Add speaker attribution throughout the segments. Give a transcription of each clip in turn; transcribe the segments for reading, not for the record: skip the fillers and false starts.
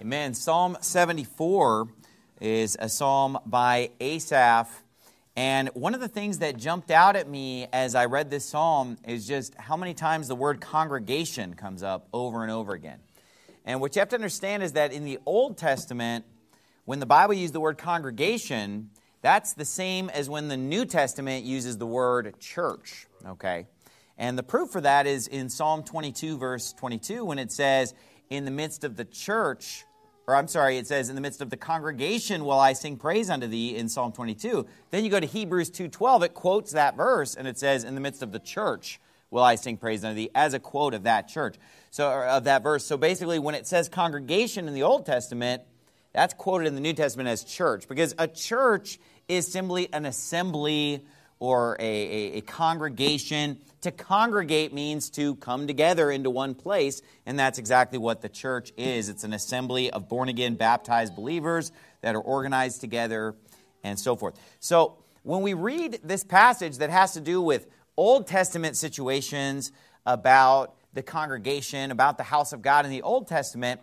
Speaker 1: Amen. Psalm 74 is a psalm by Asaph. And one of the things that jumped out at me as I read this psalm is just how many times the word congregation comes up over and over again. And what you have to understand is that in the Old Testament, when the Bible used the word congregation, that's the same as when the New Testament uses the word church, okay? And the proof for that is in Psalm 22, verse 22, when it says, in the midst of the church, it says, in the midst of the congregation will I sing praise unto thee in Psalm 22. Then you go to Hebrews 2:12, it quotes that verse, and it says, in the midst of the church will I sing praise unto thee, as a quote of that church, of that verse. So basically, when it says congregation in the Old Testament, that's quoted in the New Testament as church, because a church is simply an assembly or a congregation. To congregate means to come together into one place, and that's exactly what the church is. It's an assembly of born-again, baptized believers that are organized together and so forth. So when we read this passage that has to do with Old Testament situations about the congregation, about the house of God in the Old Testament,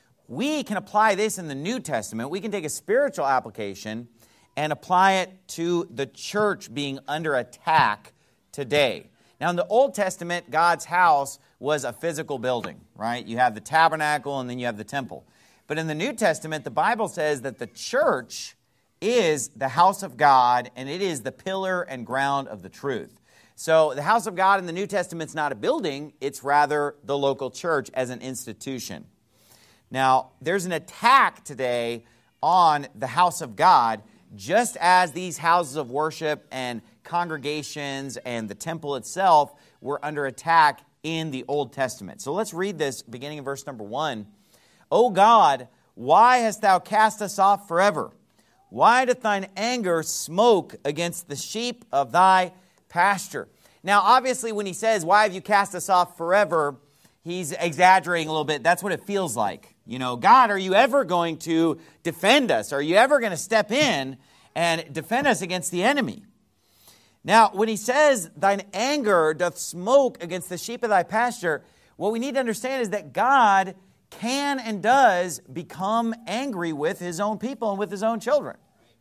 Speaker 1: we can apply this in the New Testament. We can take a spiritual application and apply it to the church being under attack today. Now, in the Old Testament, God's house was a physical building, right? You have the tabernacle and then you have the temple. But in the New Testament, the Bible says that the church is the house of God and it is the pillar and ground of the truth. So the house of God in the New Testament is not a building, it's rather the local church as an institution. Now, there's an attack today on the house of God, just as these houses of worship and congregations and the temple itself were under attack in the Old Testament. So let's read this beginning in verse number 1. O God, why hast thou cast us off forever? Why doth thine anger smoke against the sheep of thy pasture? Now, obviously, when he says, why have you cast us off forever, he's exaggerating a little bit. That's what it feels like. You know, God, are you ever going to defend us? Are you ever going to step in and defend us against the enemy? Now, when he says, thine anger doth smoke against the sheep of thy pasture, what we need to understand is that God can and does become angry with his own people and with his own children.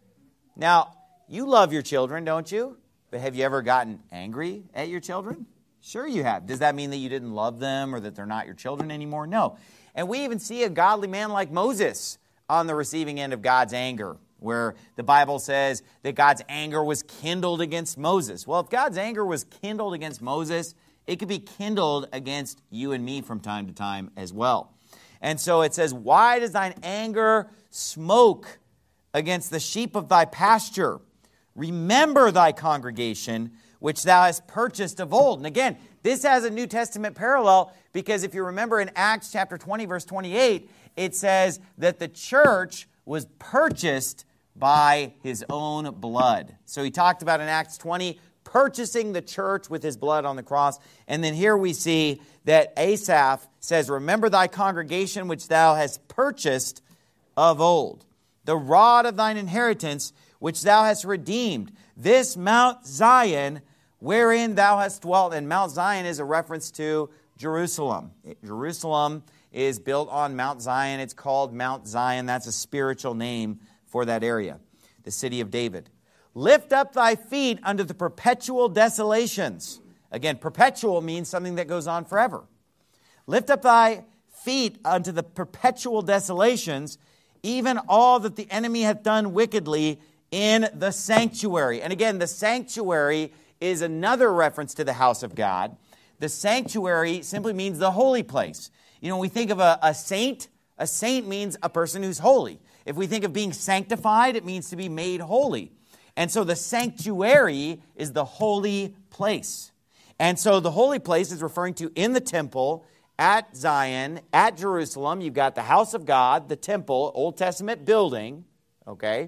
Speaker 1: Now, you love your children, don't you? But have you ever gotten angry at your children? Sure you have. Does that mean that you didn't love them or that they're not your children anymore? No. And we even see a godly man like Moses on the receiving end of God's anger, where the Bible says that God's anger was kindled against Moses. Well, if God's anger was kindled against Moses, it could be kindled against you and me from time to time as well. And so it says, why does thine anger smoke against the sheep of thy pasture? Remember thy congregation, which thou hast purchased of old. And again, this has a New Testament parallel, because if you remember in Acts chapter 20, verse 28, it says that the church was purchased by his own blood. So he talked about in Acts 20, purchasing the church with his blood on the cross. And then here we see that Asaph says, remember thy congregation which thou hast purchased of old, the rod of thine inheritance which thou hast redeemed, this Mount Zion wherein thou hast dwelt. And Mount Zion is a reference to Jerusalem. Jerusalem is built on Mount Zion. It's called Mount Zion. That's a spiritual name for that area, the city of David. Lift up thy feet unto the perpetual desolations. Again, perpetual means something that goes on forever. Lift up thy feet unto the perpetual desolations, even all that the enemy hath done wickedly in the sanctuary. And again, the sanctuary is another reference to the house of God. The sanctuary simply means the holy place. You know, when we think of a saint means a person who's holy. If we think of being sanctified, it means to be made holy. And so the sanctuary is the holy place. And so the holy place is referring to in the temple, at Zion, at Jerusalem. You've got the house of God, the temple, Old Testament building, okay?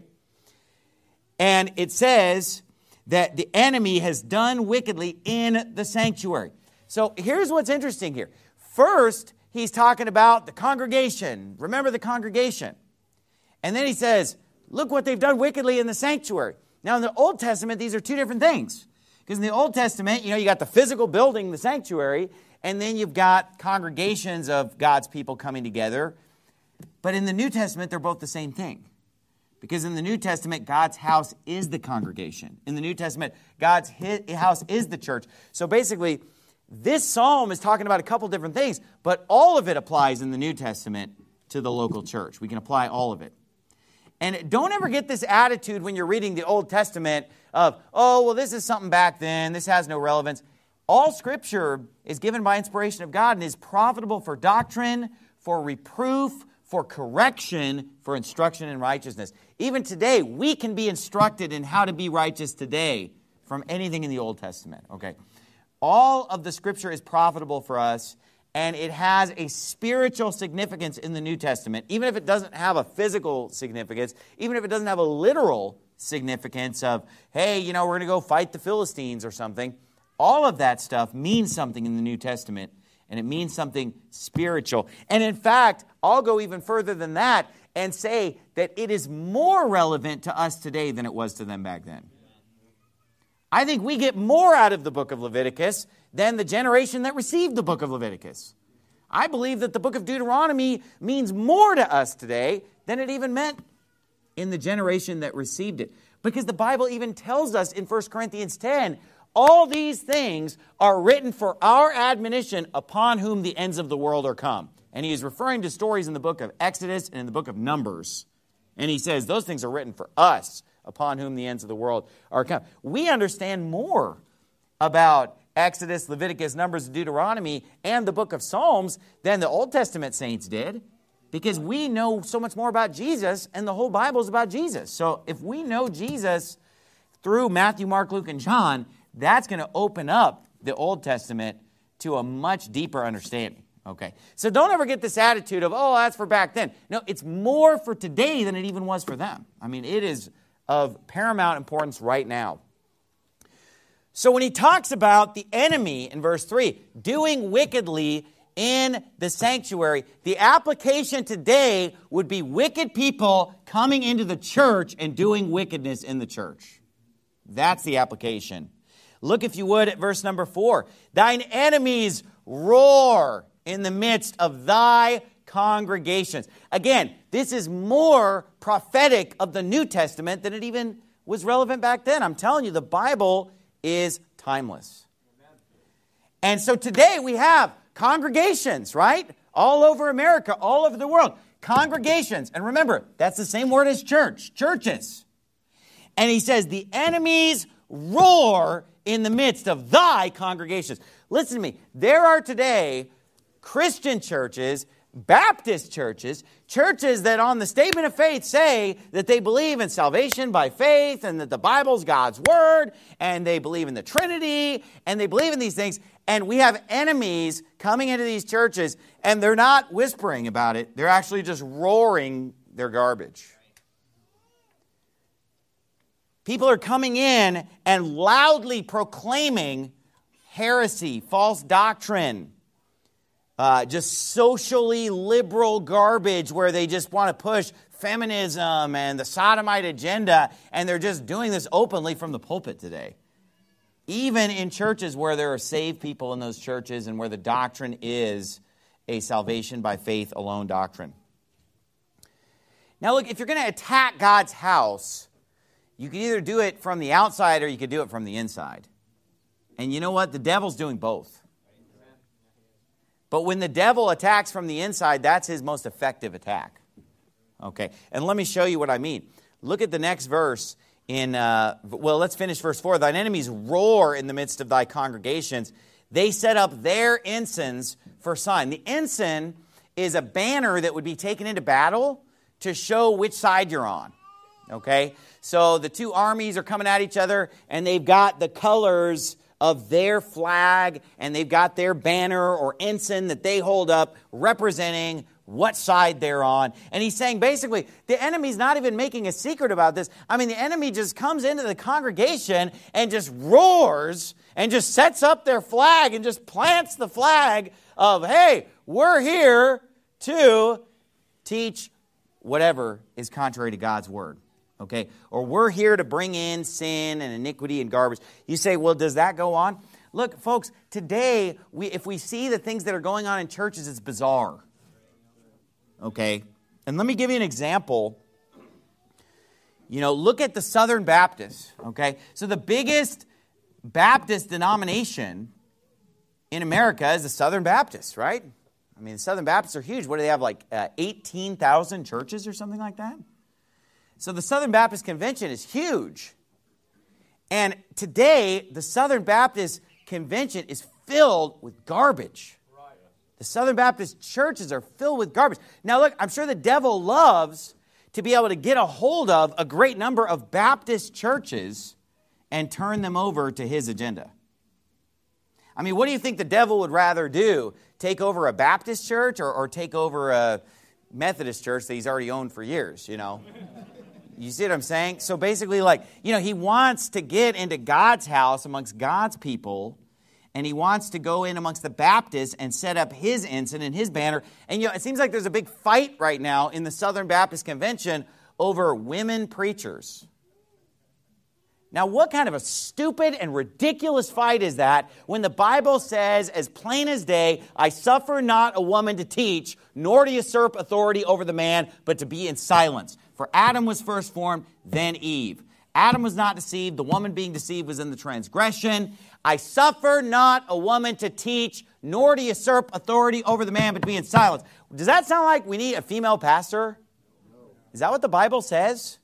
Speaker 1: And it says that the enemy has done wickedly in the sanctuary. So here's what's interesting here. First, he's talking about the congregation. Remember the congregation. And then he says, look what they've done wickedly in the sanctuary. Now, in the Old Testament, these are two different things. Because in the Old Testament, you got the physical building, the sanctuary, and then you've got congregations of God's people coming together. But in the New Testament, they're both the same thing. Because in the New Testament, God's house is the congregation. In the New Testament, God's house is the church. So basically, this psalm is talking about a couple different things, but all of it applies in the New Testament to the local church. We can apply all of it. And don't ever get this attitude when you're reading the Old Testament of, oh, well, this is something back then. This has no relevance. All Scripture is given by inspiration of God and is profitable for doctrine, for reproof, for correction, for instruction in righteousness. Even today, we can be instructed in how to be righteous today from anything in the Old Testament. Okay, all of the Scripture is profitable for us, and it has a spiritual significance in the New Testament, even if it doesn't have a physical significance, even if it doesn't have a literal significance of, hey, we're going to go fight the Philistines or something. All of that stuff means something in the New Testament, and it means something spiritual. And in fact, I'll go even further than that and say that it is more relevant to us today than it was to them back then. I think we get more out of the book of Leviticus than the generation that received the book of Leviticus. I believe that the book of Deuteronomy means more to us today than it even meant in the generation that received it. Because the Bible even tells us in 1 Corinthians 10, all these things are written for our admonition upon whom the ends of the world are come. And he is referring to stories in the book of Exodus and in the book of Numbers. And he says those things are written for us upon whom the ends of the world are come. We understand more about Exodus, Leviticus, Numbers, Deuteronomy, and the book of Psalms than the Old Testament saints did. Because we know so much more about Jesus, and the whole Bible is about Jesus. So if we know Jesus through Matthew, Mark, Luke, and John, that's going to open up the Old Testament to a much deeper understanding. Okay, so don't ever get this attitude of, oh, that's for back then. No, it's more for today than it even was for them. I mean, it is of paramount importance right now. So when he talks about the enemy in verse 3, doing wickedly in the sanctuary, the application today would be wicked people coming into the church and doing wickedness in the church. That's the application. Look, if you would, at verse number 4. Thine enemies roar in the midst of thy congregations. Again, this is more prophetic of the New Testament than it even was relevant back then. I'm telling you, the Bible is timeless. And so today we have congregations, right? All over America, all over the world. Congregations. And remember, that's the same word as church. Churches. And he says, the enemies roar in the midst of thy congregations. Listen to me. There are today Christian churches, Baptist churches, churches that on the statement of faith say that they believe in salvation by faith and that the Bible's God's Word, and they believe in the Trinity, and they believe in these things. And we have enemies coming into these churches, and they're not whispering about it. They're actually just roaring their garbage. People are coming in and loudly proclaiming heresy, false doctrine, just socially liberal garbage where they just want to push feminism and the sodomite agenda, and they're just doing this openly from the pulpit today. Even in churches where there are saved people in those churches and where the doctrine is a salvation by faith alone doctrine. Now look, if you're going to attack God's house, you can either do it from the outside or you could do it from the inside. And you know what? The devil's doing both. But when the devil attacks from the inside, that's his most effective attack. Okay, and let me show you what I mean. Look at the next verse. Let's finish verse 4. Thine enemies roar in the midst of thy congregations. They set up their ensigns for sign. The ensign is a banner that would be taken into battle to show which side you're on. Okay? So the two armies are coming at each other, and they've got the colors of their flag, and they've got their banner or ensign that they hold up representing what side they're on. And he's saying basically, the enemy's not even making a secret about this. I mean, the enemy just comes into the congregation and just roars and just sets up their flag and just plants the flag of, hey, we're here to teach whatever is contrary to God's word. Okay? Or we're here to bring in sin and iniquity and garbage. You say, well, does that go on? Look, folks, today, if we see the things that are going on in churches, it's bizarre. Okay? And let me give you an example. Look at the Southern Baptists, okay? So the biggest Baptist denomination in America is the Southern Baptists, right? I mean, the Southern Baptists are huge. What do they have, like 18,000 churches or something like that? So the Southern Baptist Convention is huge. And today, the Southern Baptist Convention is filled with garbage. The Southern Baptist churches are filled with garbage. Now look, I'm sure the devil loves to be able to get a hold of a great number of Baptist churches and turn them over to his agenda. I mean, what do you think the devil would rather do? Take over a Baptist church or take over a Methodist church that he's already owned for years, You see what I'm saying? So basically, he wants to get into God's house amongst God's people, and he wants to go in amongst the Baptists and set up his ensign and his banner. And it seems like there's a big fight right now in the Southern Baptist Convention over women preachers. Now, what kind of a stupid and ridiculous fight is that when the Bible says, as plain as day, I suffer not a woman to teach, nor to usurp authority over the man, but to be in silence. For Adam was first formed, then Eve. Adam was not deceived. The woman being deceived was in the transgression. I suffer not a woman to teach, nor to usurp authority over the man, but to be in silence. Does that sound like we need a female pastor? Is that what the Bible says?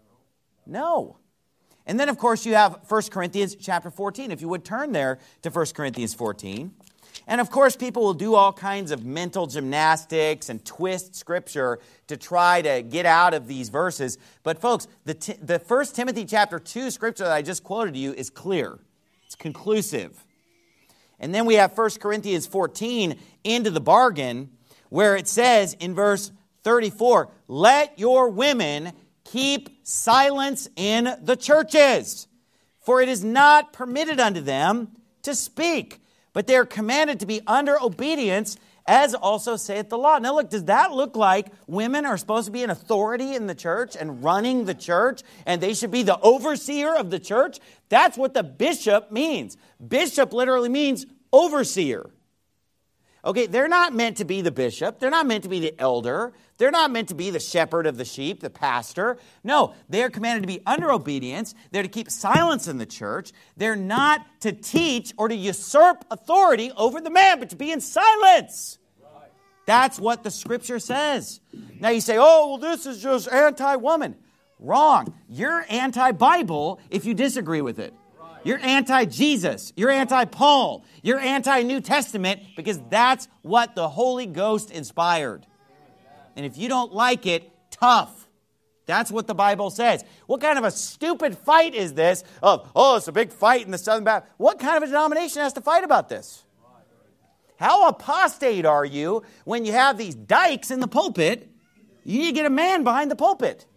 Speaker 1: No. And then, of course, you have 1 Corinthians chapter 14. If you would turn there to 1 Corinthians 14. And, of course, people will do all kinds of mental gymnastics and twist Scripture to try to get out of these verses. But, folks, the 1 Timothy chapter 2 Scripture that I just quoted to you is clear. It's conclusive. And then we have 1 Corinthians 14 into the bargain, where it says in verse 34, let your women keep silence in the churches, for it is not permitted unto them to speak, but they are commanded to be under obedience, as also saith the law. Now look, does that look like women are supposed to be an authority in the church and running the church, and they should be the overseer of the church? That's what the bishop means. Bishop literally means overseer. Okay, they're not meant to be the bishop. They're not meant to be the elder. They're not meant to be the shepherd of the sheep, the pastor. No, they are commanded to be under obedience. They're to keep silence in the church. They're not to teach or to usurp authority over the man, but to be in silence. Right. That's what the Scripture says. Now you say, oh, well, this is just anti-woman. Wrong. You're anti-Bible if you disagree with it. You're anti-Jesus. You're anti-Paul. You're anti-New Testament because that's what the Holy Ghost inspired. And if you don't like it, tough. That's what the Bible says. What kind of a stupid fight is this of, oh, it's a big fight in the Southern Baptist? What kind of a denomination has to fight about this? How apostate are you when you have these dykes in the pulpit? You need to get a man behind the pulpit.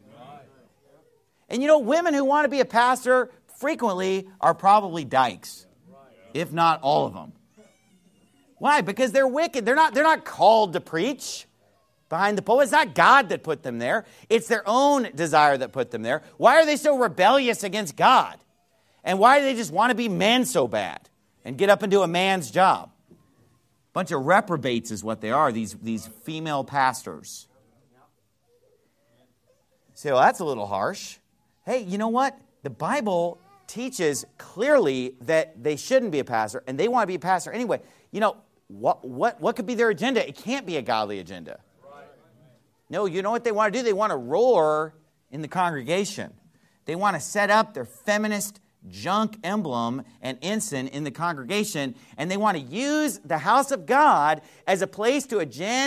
Speaker 1: And women who want to be a pastor frequently are probably dykes, if not all of them. Why? Because they're wicked. They're not called to preach behind the pulpit. It's not God that put them there. It's their own desire that put them there. Why are they so rebellious against God? And why do they just want to be men so bad and get up and do a man's job? Bunch of reprobates is what they are, these female pastors. Say, well, that's a little harsh. Hey, you know what? The Bible teaches clearly that they shouldn't be a pastor, and they want to be a pastor anyway. What could be their agenda? It can't be a godly agenda. No, you know what they want to do? They want to roar in the congregation. They want to set up their feminist junk emblem and ensign in the congregation, and they want to use the house of God as a place to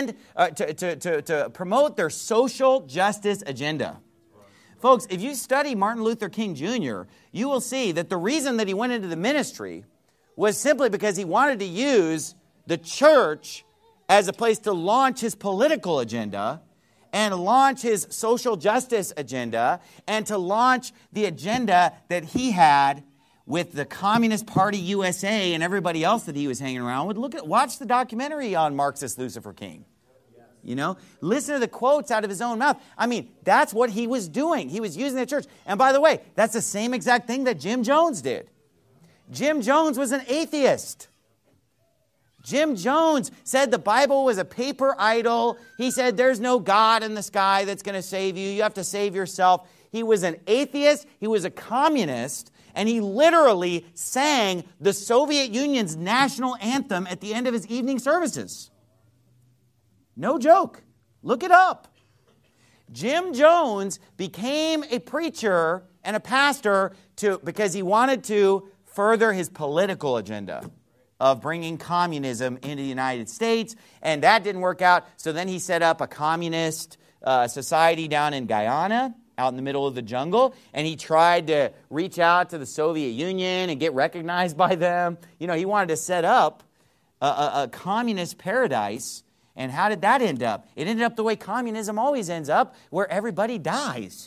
Speaker 1: promote their social justice agenda. Folks, if you study Martin Luther King Jr., you will see that the reason that he went into the ministry was simply because he wanted to use the church as a place to launch his political agenda and launch his social justice agenda and to launch the agenda that he had with the Communist Party USA and everybody else that he was hanging around with. Watch the documentary on Marxist Lucifer King. Listen to the quotes out of his own mouth. I mean, that's what he was doing. He was using the church. And by the way, that's the same exact thing that Jim Jones did. Jim Jones was an atheist. Jim Jones said the Bible was a paper idol. He said there's no God in the sky that's going to save you. You have to save yourself. He was an atheist. He was a communist. And he literally sang the Soviet Union's national anthem at the end of his evening services. No joke. Look it up. Jim Jones became a preacher and a pastor because he wanted to further his political agenda of bringing communism into the United States, and that didn't work out. So then he set up a communist society down in Guyana, out in the middle of the jungle, and he tried to reach out to the Soviet Union and get recognized by them. You know, he wanted to set up a communist paradise, and how did that end up? It ended up the way communism always ends up, where everybody dies.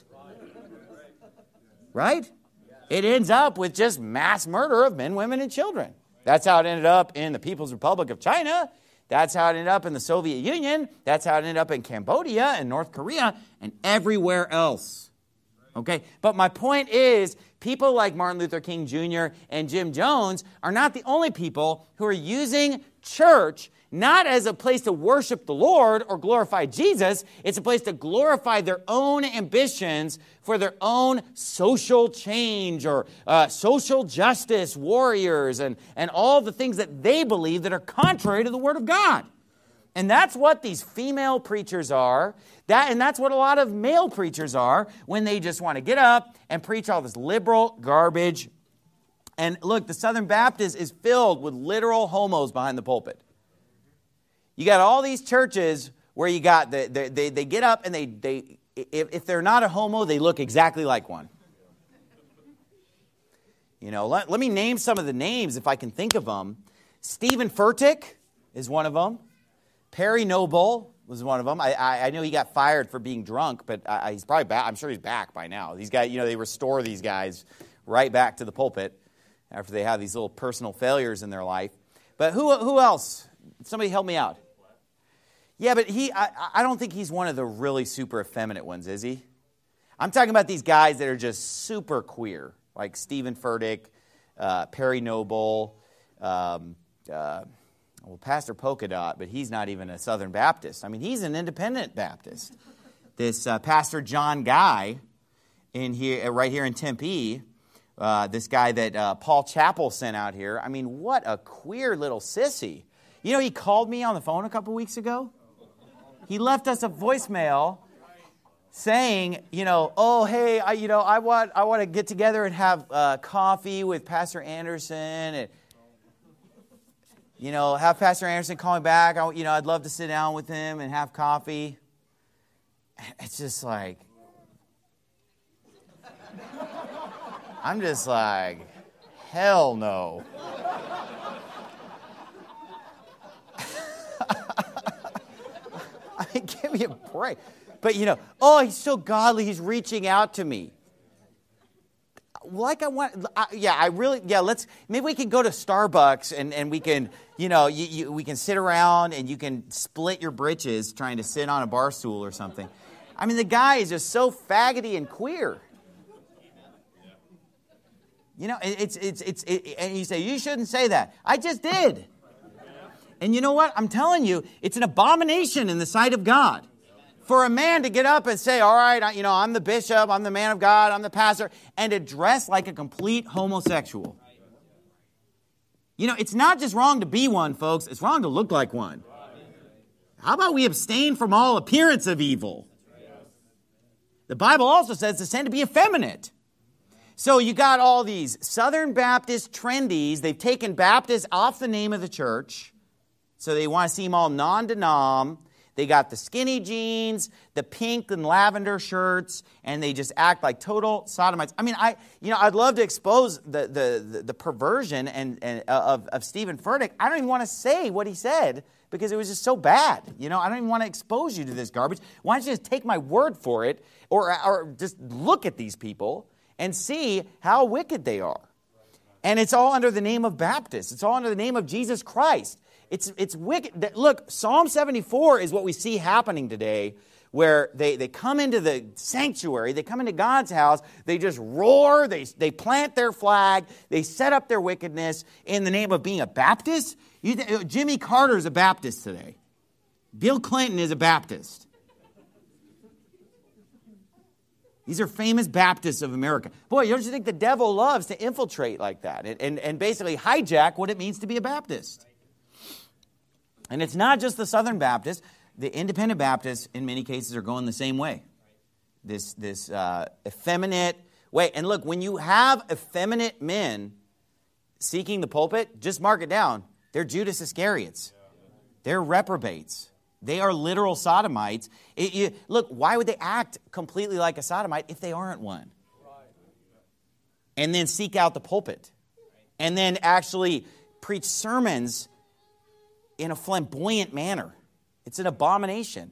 Speaker 1: Right? It ends up with just mass murder of men, women, and children. That's how it ended up in the People's Republic of China. That's how it ended up in the Soviet Union. That's how it ended up in Cambodia and North Korea and everywhere else. Okay? But my point is, people like Martin Luther King Jr. and Jim Jones are not the only people who are using church not as a place to worship the Lord or glorify Jesus. It's a place to glorify their own ambitions for their own social change or social justice warriors and all the things that they believe that are contrary to the Word of God. And that's what these female preachers are. And that's what a lot of male preachers are when they just want to get up and preach all this liberal garbage. And look, the Southern Baptist is filled with literal homos behind the pulpit. You got all these churches where you got, they get up and they if they're not a homo, they look exactly like one. You know, let me name some of the names if I can think of them. Stephen Furtick is one of them. Perry Noble was one of them. I know he got fired for being drunk, but he's probably back. I'm sure he's back by now. These guys, you know, they restore these guys right back to the pulpit after they have these little personal failures in their life. But who else? Somebody help me out. Yeah, but I don't think he's one of the really super effeminate ones, is he? I'm talking about these guys that are just super queer, like Stephen Furtick, Perry Noble, Pastor Polka Dot, but he's not even a Southern Baptist. I mean, he's an independent Baptist. This Pastor John Guy right here in Tempe, this guy that Paul Chappell sent out here. I mean, what a queer little sissy. You know, he called me on the phone a couple weeks ago. He left us a voicemail saying, you know, oh, hey, I want to get together and have coffee with Pastor Anderson and, you know, have Pastor Anderson call me back. I'd love to sit down with him and have coffee. It's just like, I'm just like, hell no. I mean, give me a break. But, you know, oh, he's so godly, he's reaching out to me. Maybe we can go to Starbucks and we can, you know, we can sit around and you can split your britches trying to sit on a bar stool or something. I mean, the guy is just so faggoty and queer. You know, and you say, you shouldn't say that. I just did. And you know what? I'm telling you, it's an abomination in the sight of God. For a man to get up and say, all right, I'm the bishop, I'm the man of God, I'm the pastor, and to dress like a complete homosexual. You know, it's not just wrong to be one, folks. It's wrong to look like one. How about we abstain from all appearance of evil? The Bible also says to sin to be effeminate. So you got all these Southern Baptist trendies. They've taken Baptist off the name of the church. So they want to seem all non-denom. They got the skinny jeans, the pink and lavender shirts, and they just act like total sodomites. I mean, I'd love to expose the perversion of Stephen Furtick. I don't even want to say what he said because it was just so bad. You know, I don't even want to expose you to this garbage. Why don't you just take my word for it, or just look at these people and see how wicked they are? And it's all under the name of Baptist. It's all under the name of Jesus Christ. It's wicked. Look, Psalm 74 is what we see happening today where they come into the sanctuary, they come into God's house, they just roar, they plant their flag, they set up their wickedness in the name of being a Baptist. Jimmy Carter's a Baptist today. Bill Clinton is a Baptist. These are famous Baptists of America. Boy, don't you think the devil loves to infiltrate like that and basically hijack what it means to be a Baptist? And it's not just the Southern Baptists. The independent Baptists, in many cases, are going the same way. This effeminate way. And look, when you have effeminate men seeking the pulpit, just mark it down. They're Judas Iscariots. They're reprobates. They are literal sodomites. Look, why would they act completely like a sodomite if they aren't one? And then seek out the pulpit. And then actually preach sermons in a flamboyant manner. It's an abomination.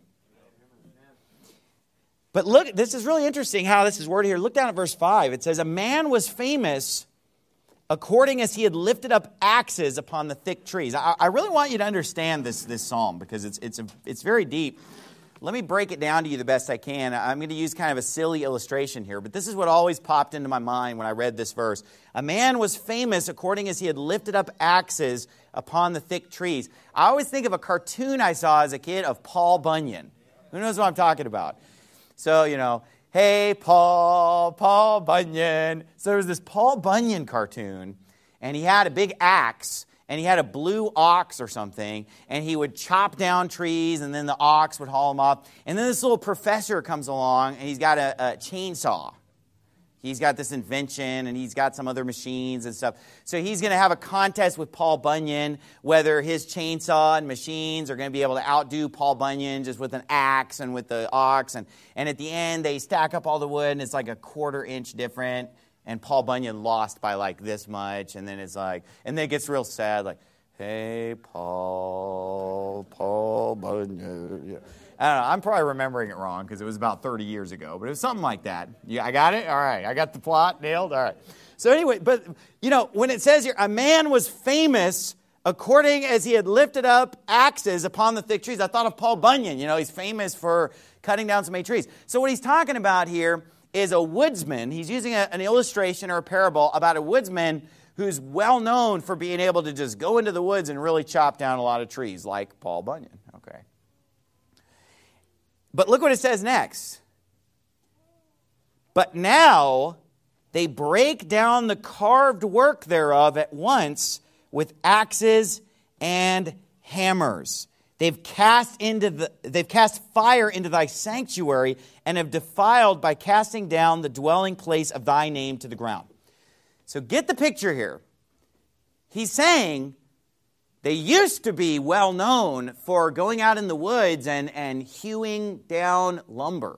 Speaker 1: But look, this is really interesting how this is worded here. Look down at verse 5. It says, a man was famous according as he had lifted up axes upon the thick trees. I really want you to understand this psalm because it's very deep. Let me break it down to you the best I can. I'm going to use kind of a silly illustration here, but this is what always popped into my mind when I read this verse. A man was famous according as he had lifted up axes upon the thick trees. I always think of a cartoon I saw as a kid of Paul Bunyan. Who knows what I'm talking about? So, hey, Paul Bunyan. So there was this Paul Bunyan cartoon, and he had a big axe, and he had a blue ox or something, and he would chop down trees, and then the ox would haul them up. And then this little professor comes along, and he's got a chainsaw. He's got this invention, and he's got some other machines and stuff. So he's going to have a contest with Paul Bunyan, whether his chainsaw and machines are going to be able to outdo Paul Bunyan just with an axe and with the ox. And at the end, they stack up all the wood, and it's like a 1/4 inch different. And Paul Bunyan lost by like this much. And then it's like, and then it gets real sad, like, hey, Paul Bunyan. Yeah. I don't know. I'm probably remembering it wrong because it was about 30 years ago. But it was something like that. Yeah, I got it? All right. I got the plot nailed? All right. So anyway, but, when it says here, a man was famous according as he had lifted up axes upon the thick trees. I thought of Paul Bunyan. He's famous for cutting down so many trees. So what he's talking about here is a woodsman. He's using an illustration or a parable about a woodsman who's well known for being able to just go into the woods and really chop down a lot of trees, like Paul Bunyan. Okay. But look what it says next. But now they break down the carved work thereof at once with axes and hammers. They've cast fire into thy sanctuary and have defiled by casting down the dwelling place of thy name to the ground. So get the picture here. He's saying they used to be well known for going out in the woods and hewing down lumber.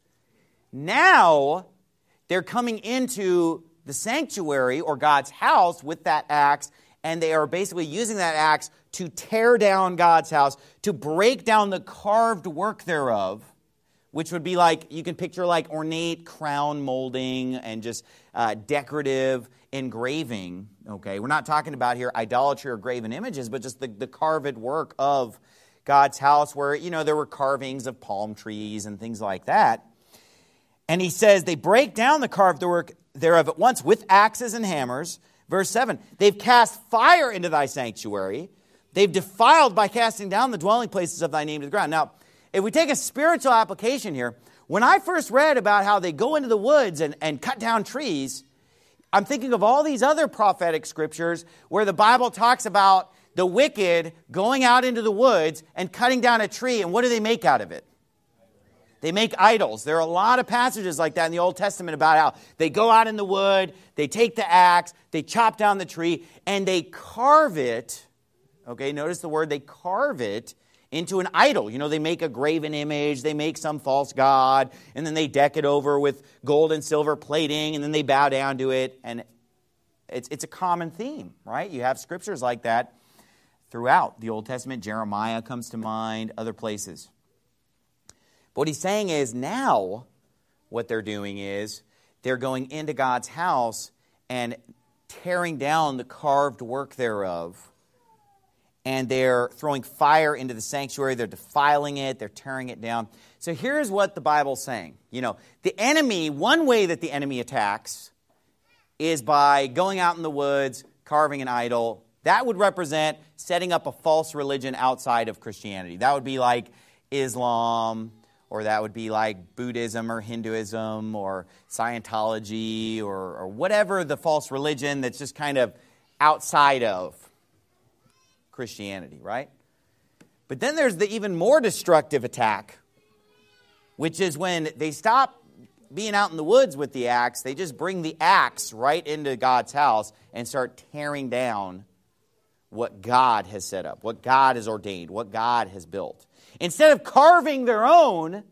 Speaker 1: Now they're coming into the sanctuary or God's house with that axe, and they are basically using that axe to tear down God's house, to break down the carved work thereof, which would be like, you can picture like ornate crown molding and just decorative engraving. Okay, we're not talking about here idolatry or graven images, but just the carved work of God's house where, there were carvings of palm trees and things like that. And he says they break down the carved work thereof at once with axes and hammers. Verse 7, they've cast fire into thy sanctuary. They've defiled by casting down the dwelling places of thy name to the ground. Now, if we take a spiritual application here, when I first read about how they go into the woods and cut down trees, I'm thinking of all these other prophetic scriptures where the Bible talks about the wicked going out into the woods and cutting down a tree, and what do they make out of it? They make idols. There are a lot of passages like that in the Old Testament about how they go out in the wood, they take the axe, they chop down the tree, and they carve it. Okay, notice the word, they carve it into an idol. They make a graven image, they make some false god, and then they deck it over with gold and silver plating, and then they bow down to it. And it's a common theme, right? You have scriptures like that throughout the Old Testament. Jeremiah comes to mind, other places. But what he's saying is now what they're doing is they're going into God's house and tearing down the carved work thereof and they're throwing fire into the sanctuary. They're defiling it. They're tearing it down. So here's what the Bible's saying. The enemy, one way that the enemy attacks is by going out in the woods, carving an idol. That would represent setting up a false religion outside of Christianity. That would be like Islam, or that would be like Buddhism or Hinduism or Scientology or whatever the false religion that's just kind of outside of Christianity, right? But then there's the even more destructive attack, which is when they stop being out in the woods with the axe, they just bring the axe right into God's house and start tearing down what God has set up, what God has ordained, what God has built. Instead of carving their own,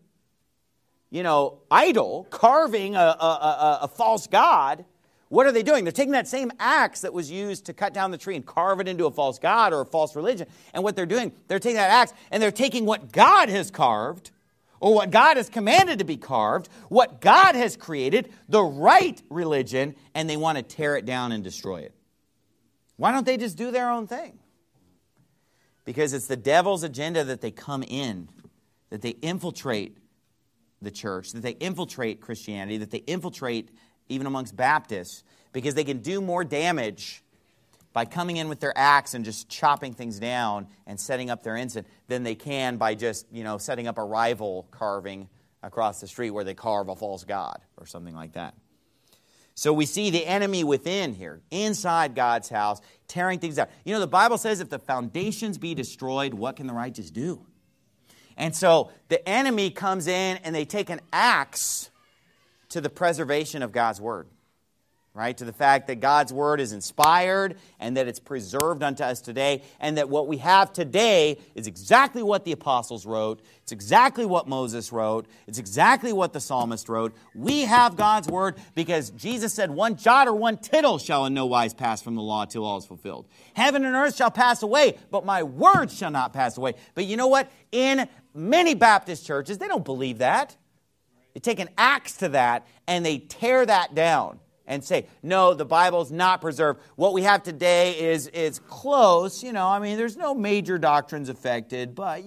Speaker 1: idol, carving a false god, what are they doing? They're taking that same axe that was used to cut down the tree and carve it into a false god or a false religion. And what they're doing, they're taking that axe and they're taking what God has carved, or what God has commanded to be carved, what God has created, the right religion, and they want to tear it down and destroy it. Why don't they just do their own thing? Because it's the devil's agenda that they come in, that they infiltrate the church, that they infiltrate Christianity, that they infiltrate even amongst Baptists, because they can do more damage by coming in with their axe and just chopping things down and setting up their incense than they can by just, setting up a rival carving across the street where they carve a false god or something like that. So we see the enemy within here, inside God's house, tearing things down. The Bible says if the foundations be destroyed, what can the righteous do? And so the enemy comes in and they take an axe to the preservation of God's word. Right? To the fact that God's word is inspired and that it's preserved unto us today, and that what we have today is exactly what the apostles wrote. It's exactly what Moses wrote. It's exactly what the psalmist wrote. We have God's word because Jesus said, one jot or one tittle shall in no wise pass from the law till all is fulfilled. Heaven and earth shall pass away, but my word shall not pass away. But you know what? In many Baptist churches, they don't believe that. They take an axe to that and they tear that down and say, no, the Bible's not preserved. What we have today is close. There's no major doctrines affected, but,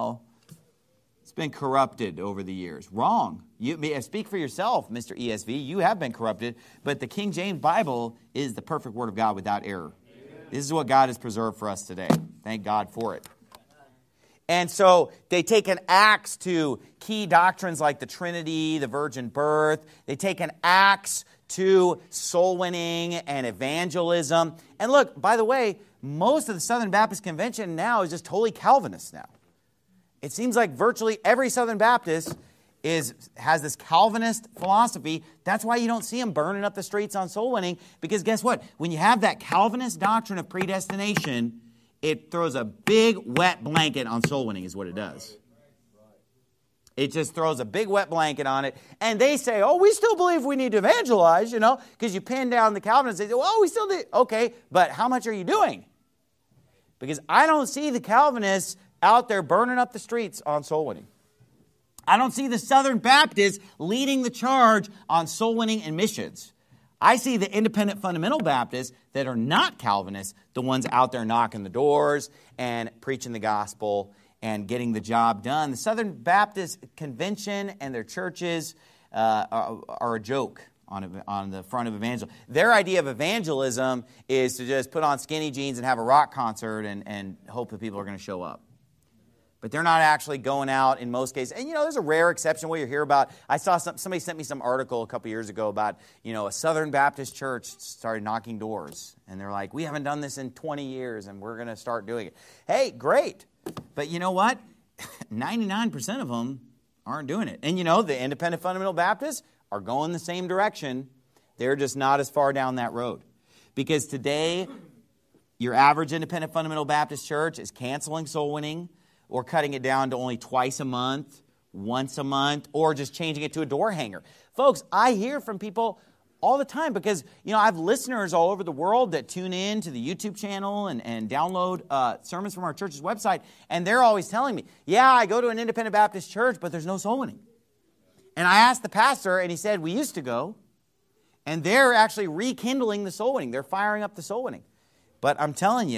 Speaker 1: it's been corrupted over the years. Wrong. You speak for yourself, Mr. ESV. You have been corrupted, but the King James Bible is the perfect word of God without error. Amen. This is what God has preserved for us today. Thank God for it. And so they take an axe to key doctrines like the Trinity, the virgin birth. They take an axe to soul winning and evangelism. And look, by the way, most of the Southern Baptist Convention now is just totally Calvinist now. It seems like virtually every Southern Baptist has this Calvinist philosophy. That's why you don't see them burning up the streets on soul winning, because guess what? When you have that Calvinist doctrine of predestination, it throws a big wet blanket on soul winning is what it does. It just throws a big wet blanket on it. And they say, we still believe we need to evangelize, because you pin down the Calvinists. They say, we still do. Okay, but how much are you doing? Because I don't see the Calvinists out there burning up the streets on soul winning. I don't see the Southern Baptists leading the charge on soul winning and missions. I see the independent fundamental Baptists that are not Calvinists, the ones out there knocking the doors and preaching the gospel and getting the job done. The Southern Baptist Convention and their churches are a joke on the front of evangelism. Their idea of evangelism is to just put on skinny jeans and have a rock concert and hope that people are going to show up. But they're not actually going out in most cases. And, there's a rare exception where you hear about, I saw somebody sent me some article a couple years ago about, a Southern Baptist church started knocking doors. And they're like, we haven't done this in 20 years and we're going to start doing it. Hey, great. But you know what? 99% of them aren't doing it. And the independent fundamental Baptists are going the same direction. They're just not as far down that road. Because today, your average independent fundamental Baptist church is canceling soul winning or cutting it down to only twice a month, once a month, or just changing it to a door hanger. Folks, I hear from people all the time because, I have listeners all over the world that tune in to the YouTube channel and download sermons from our church's website, and they're always telling me, I go to an independent Baptist church, but there's no soul winning. And I asked the pastor, and he said, we used to go, and they're actually rekindling the soul winning. They're firing up the soul winning. But I'm telling you,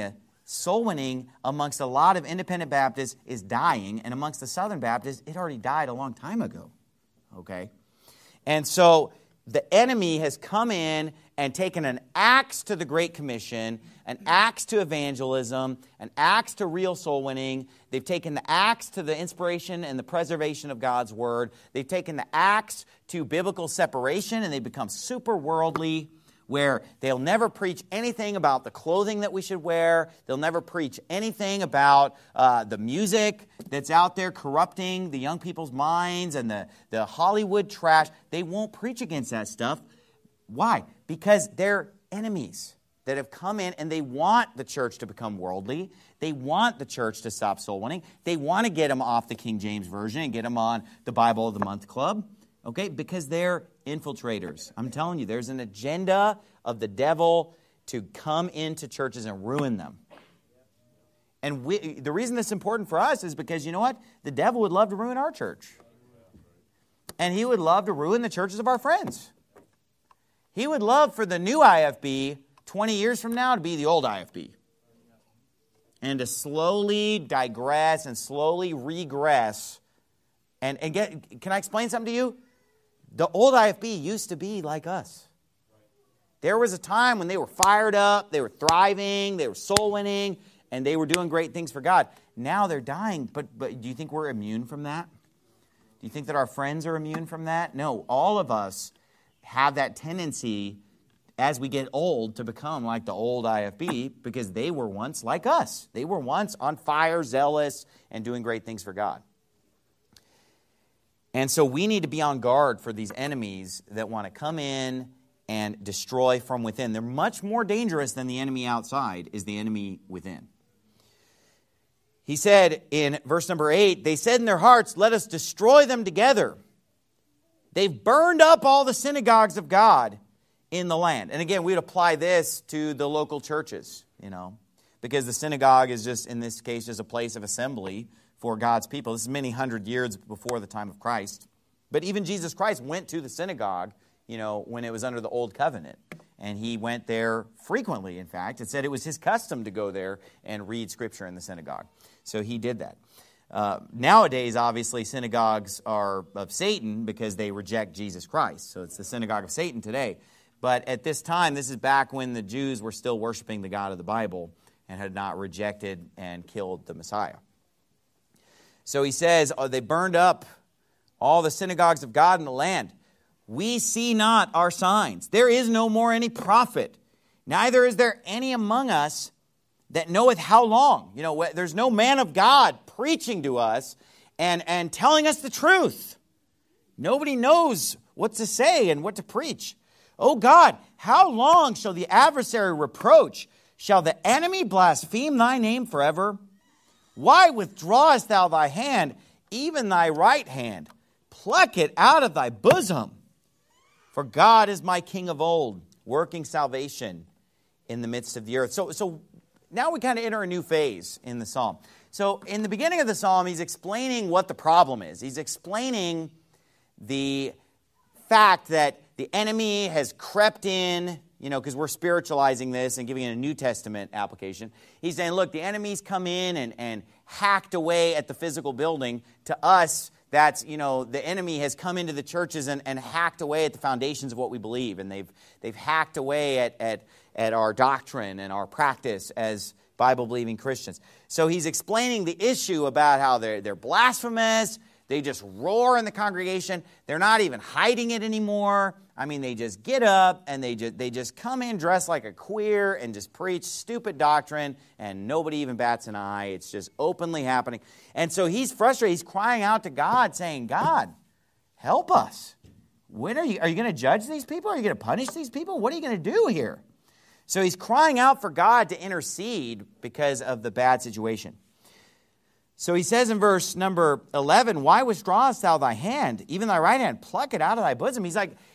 Speaker 1: soul winning amongst a lot of independent Baptists is dying, and amongst the Southern Baptists, it already died a long time ago. Okay? And so the enemy has come in and taken an axe to the Great Commission, an axe to evangelism, an axe to real soul winning. They've taken the axe to the inspiration and the preservation of God's Word. They've taken the axe to biblical separation, and they've become super worldly, where they'll never preach anything about the clothing that we should wear. They'll never preach anything about the music that's out there corrupting the young people's minds and the Hollywood trash. They won't preach against that stuff. Why? Because they're enemies that have come in and they want the church to become worldly. They want the church to stop soul winning. They want to get them off the King James Version and get them on the Bible of the Month Club. Okay? Because they're infiltrators. I'm telling you, there's an agenda of the devil to come into churches and ruin them. And the reason this is important for us is because, you know what? The devil would love to ruin our church. And he would love to ruin the churches of our friends. He would love for the new IFB 20 years from now to be the old IFB. And to slowly digress and slowly regress. And can I explain something to you? The old IFB used to be like us. There was a time when they were fired up, they were thriving, they were soul winning, and they were doing great things for God. Now they're dying, but do you think we're immune from that? Do you think that our friends are immune from that? No, all of us have that tendency as we get old to become like the old IFB because they were once like us. They were once on fire, zealous, and doing great things for God. And so we need to be on guard for these enemies that want to come in and destroy from within. They're much more dangerous than the enemy outside is the enemy within. He said in verse number 8, they said in their hearts, let us destroy them together. They've burned up all the synagogues of God in the land. And again, we'd apply this to the local churches, because the synagogue is just, in this case, just a place of assembly for God's people. This is many hundred years before the time of Christ. But even Jesus Christ went to the synagogue, when it was under the Old Covenant. And he went there frequently, in fact. It said it was his custom to go there and read Scripture in the synagogue. So he did that. Nowadays, obviously, synagogues are of Satan because they reject Jesus Christ. So it's the synagogue of Satan today. But at this time, this is back when the Jews were still worshiping the God of the Bible and had not rejected and killed the Messiah. So he says, they burned up all the synagogues of God in the land. We see not our signs. There is no more any prophet. Neither is there any among us that knoweth how long. There's no man of God preaching to us and telling us the truth. Nobody knows what to say and what to preach. O God, how long shall the adversary reproach? Shall the enemy blaspheme thy name forever? Why withdrawest thou thy hand, even thy right hand? Pluck it out of thy bosom. For God is my King of old, working salvation in the midst of the earth. So now we kind of enter a new phase in the psalm. So in the beginning of the psalm, he's explaining what the problem is. He's explaining the fact that the enemy has crept in, because we're spiritualizing this and giving it a New Testament application. He's saying, look, the enemy's come in and hacked away at the physical building. To us, that's, the enemy has come into the churches and hacked away at the foundations of what we believe. And they've hacked away at our doctrine and our practice as Bible-believing Christians. So he's explaining the issue about how they're blasphemous. They just roar in the congregation. They're not even hiding it anymore. I mean, they just get up and they just come in dressed like a queer and just preach stupid doctrine, and nobody even bats an eye. It's just openly happening. And so he's frustrated. He's crying out to God, saying, God, help us. When are you going to judge these people? Are you going to punish these people? What are you going to do here? So he's crying out for God to intercede because of the bad situation. So he says in verse number 11, why withdrawest thou thy hand, even thy right hand? Pluck it out of thy bosom.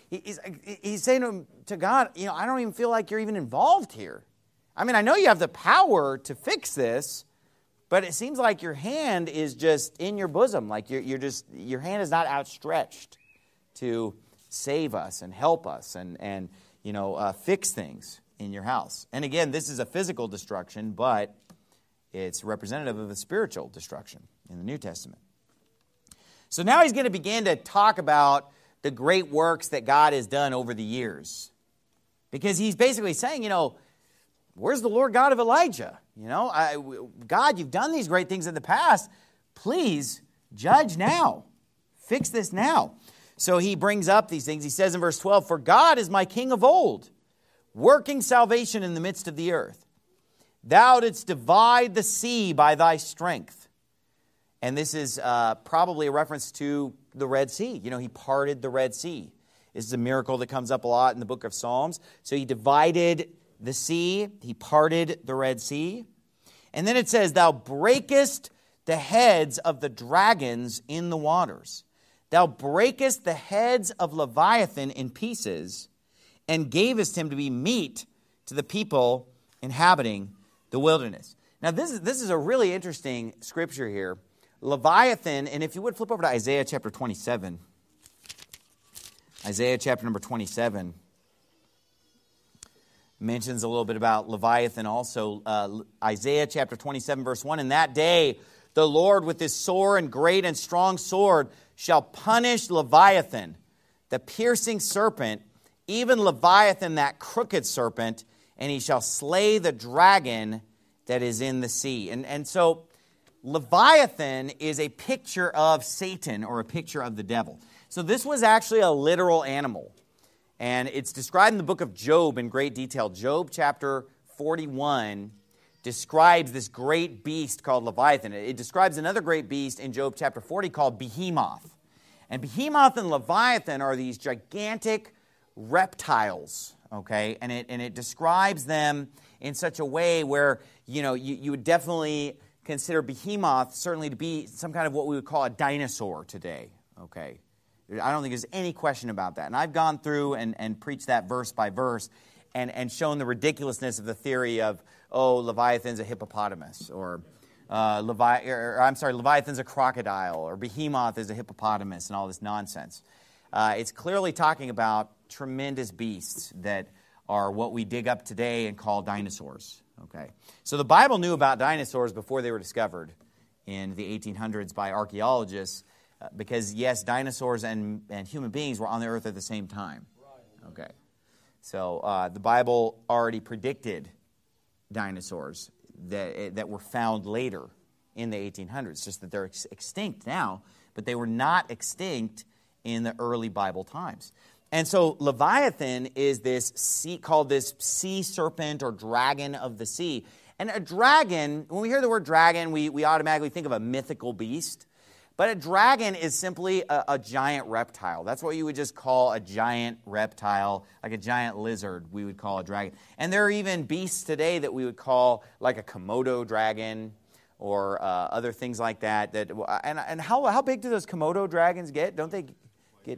Speaker 1: He's saying to God, I don't even feel like you're even involved here. I mean, I know you have the power to fix this, but it seems like your hand is just in your bosom. Like your hand is not outstretched to save us and help us and fix things in your house. And again, this is a physical destruction, but It's representative of a spiritual destruction in the New Testament. So now he's going to begin to talk about the great works that God has done over the years. Because he's basically saying, where's the Lord God of Elijah? God, you've done these great things in the past. Please judge now. Fix this now. So he brings up these things. He says in verse 12, "For God is my king of old, working salvation in the midst of the earth. Thou didst divide the sea by thy strength." And this is probably a reference to the Red Sea. He parted the Red Sea. This is a miracle that comes up a lot in the book of Psalms. So he divided the sea. He parted the Red Sea. And then it says, "Thou breakest the heads of the dragons in the waters. Thou breakest the heads of Leviathan in pieces, and gavest him to be meat to the people inhabiting the wilderness." Now, this is a really interesting scripture here. Leviathan, and if you would flip over to Isaiah chapter 27. Isaiah chapter number 27 mentions a little bit about Leviathan also. Isaiah chapter 27, verse 1, "In that day the Lord with his sore and great and strong sword shall punish Leviathan, the piercing serpent, even Leviathan, that crooked serpent, and he shall slay the dragon that is in the sea." And so Leviathan is a picture of Satan, or a picture of the devil. So this was actually a literal animal. And it's described in the book of Job in great detail. Job chapter 41 describes this great beast called Leviathan. It describes another great beast in Job chapter 40 called Behemoth. And Behemoth and Leviathan are these gigantic reptiles, okay? And it describes them in such a way where, you would definitely consider Behemoth certainly to be some kind of what we would call a dinosaur today, okay? I don't think there's any question about that. And I've gone through and preached that verse by verse and shown the ridiculousness of the theory of, Leviathan's a hippopotamus, or Leviathan's a crocodile, or Behemoth is a hippopotamus, and all this nonsense. It's clearly talking about tremendous beasts that are what we dig up today and call dinosaurs. Okay, so the Bible knew about dinosaurs before they were discovered in the 1800s by archaeologists, because yes, dinosaurs and human beings were on the earth at the same time. Okay, so the Bible already predicted dinosaurs that were found later in the 1800s, just that they're extinct now, but they were not extinct in the early Bible times. And so Leviathan is this sea serpent or dragon of the sea. And a dragon, when we hear the word dragon, we automatically think of a mythical beast. But a dragon is simply a giant reptile. That's what you would just call a giant reptile, like a giant lizard we would call a dragon. And there are even beasts today that we would call like a Komodo dragon or other things like that. And how big do those Komodo dragons get? Don't they get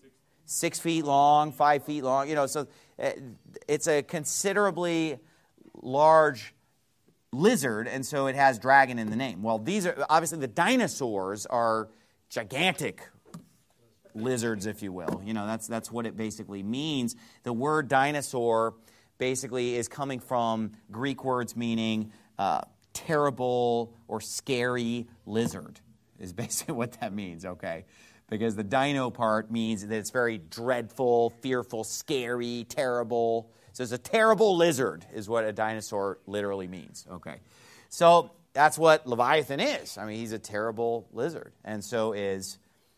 Speaker 1: 6 feet long, 5 feet long? So it's a considerably large lizard, and so it has dragon in the name. Well, these are obviously the dinosaurs are gigantic lizards, if you will. That's what it basically means. The word dinosaur basically is coming from Greek words meaning terrible or scary lizard is basically what that means, okay? Because the dino part means that it's very dreadful, fearful, scary, terrible. So it's a terrible lizard is what a dinosaur literally means, okay? So that's what Leviathan is. I mean, he's a terrible lizard, and so is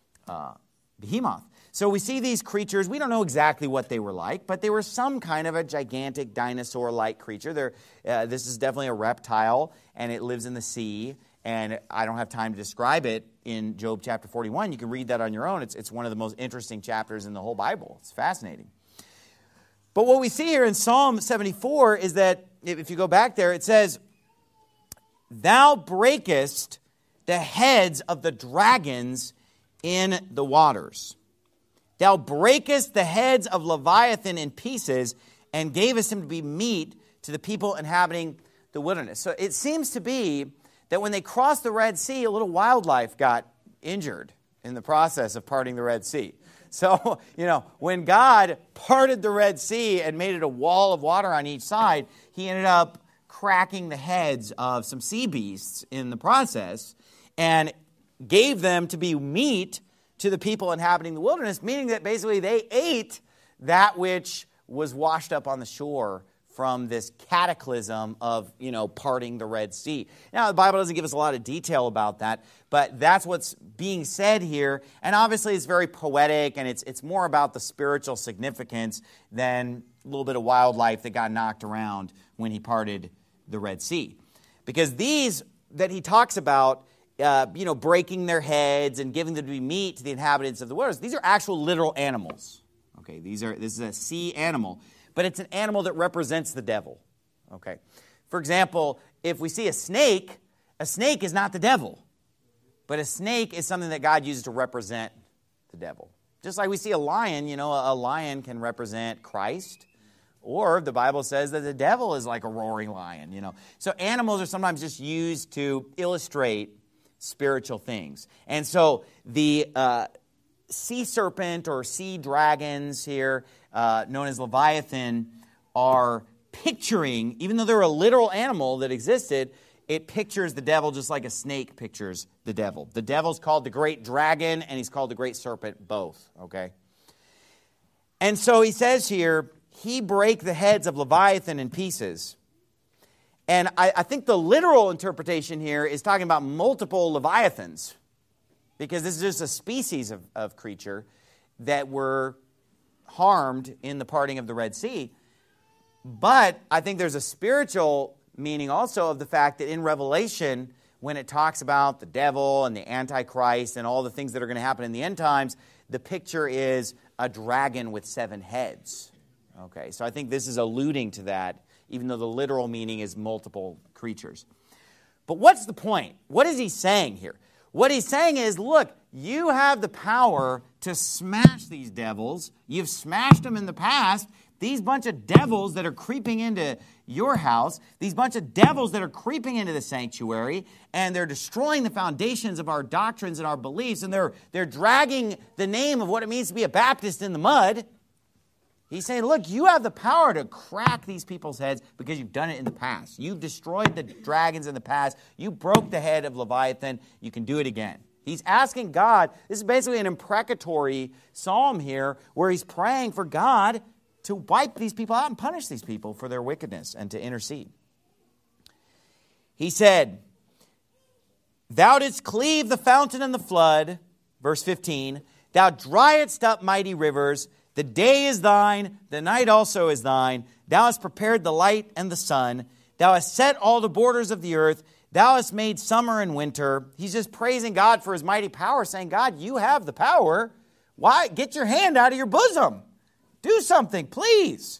Speaker 1: Behemoth. So we see these creatures. We don't know exactly what they were like, but they were some kind of a gigantic dinosaur-like creature. This is definitely a reptile, and it lives in the sea, and I don't have time to describe it in Job chapter 41. You can read that on your own. It's one of the most interesting chapters in the whole Bible. It's fascinating. But what we see here in Psalm 74 is that, if you go back there, it says, "Thou breakest the heads of the dragons in the waters. Thou breakest the heads of Leviathan in pieces, and gavest him to be meat to the people inhabiting the wilderness." So it seems to be that when they crossed the Red Sea, a little wildlife got injured in the process of parting the Red Sea. So, when God parted the Red Sea and made it a wall of water on each side, he ended up cracking the heads of some sea beasts in the process and gave them to be meat to the people inhabiting the wilderness, meaning that basically they ate that which was washed up on the shore from this cataclysm of, parting the Red Sea. Now, the Bible doesn't give us a lot of detail about that, but that's what's being said here. And obviously, it's very poetic, and it's more about the spiritual significance than a little bit of wildlife that got knocked around when he parted the Red Sea. Because these that he talks about, breaking their heads and giving them to be meat to the inhabitants of the wilderness, these are actual literal animals. Okay, this is a sea animal. But it's an animal that represents the devil. Okay. For example, if we see a snake is not the devil. But a snake is something that God uses to represent the devil. Just like we see a lion, a lion can represent Christ. Or the Bible says that the devil is like a roaring lion, So animals are sometimes just used to illustrate spiritual things. And so the sea serpent or sea dragons here, known as Leviathan, are picturing, even though they're a literal animal that existed, it pictures the devil just like a snake pictures the devil. The devil's called the great dragon, and he's called the great serpent, both, okay? And so he says here, he brake the heads of Leviathan in pieces. And I think the literal interpretation here is talking about multiple Leviathans, because this is just a species of creature that were harmed in the parting of the Red Sea. But I think there's a spiritual meaning also of the fact that in Revelation, when it talks about the devil and the Antichrist and all the things that are going to happen in the end times, the picture is a dragon with 7 heads. Okay, so I think this is alluding to that, even though the literal meaning is multiple creatures. But what's the point? What is he saying here? What he's saying is, look, you have the power to smash these devils. You've smashed them in the past. These bunch of devils that are creeping into your house, these bunch of devils that are creeping into the sanctuary, and they're destroying the foundations of our doctrines and our beliefs, and they're dragging the name of what it means to be a Baptist in the mud. He's saying, look, you have the power to crack these people's heads because you've done it in the past. You've destroyed the dragons in the past. You broke the head of Leviathan. You can do it again. He's asking God. This is basically an imprecatory psalm here where he's praying for God to wipe these people out and punish these people for their wickedness and to intercede. He said, thou didst cleave the fountain and the flood, verse 15, thou driedst up mighty rivers. The day is thine, the night also is thine. Thou hast prepared the light and the sun. Thou hast set all the borders of the earth. Thou hast made summer and winter. He's just praising God for his mighty power, saying, God, you have the power. Why? Get your hand out of your bosom. Do something, please.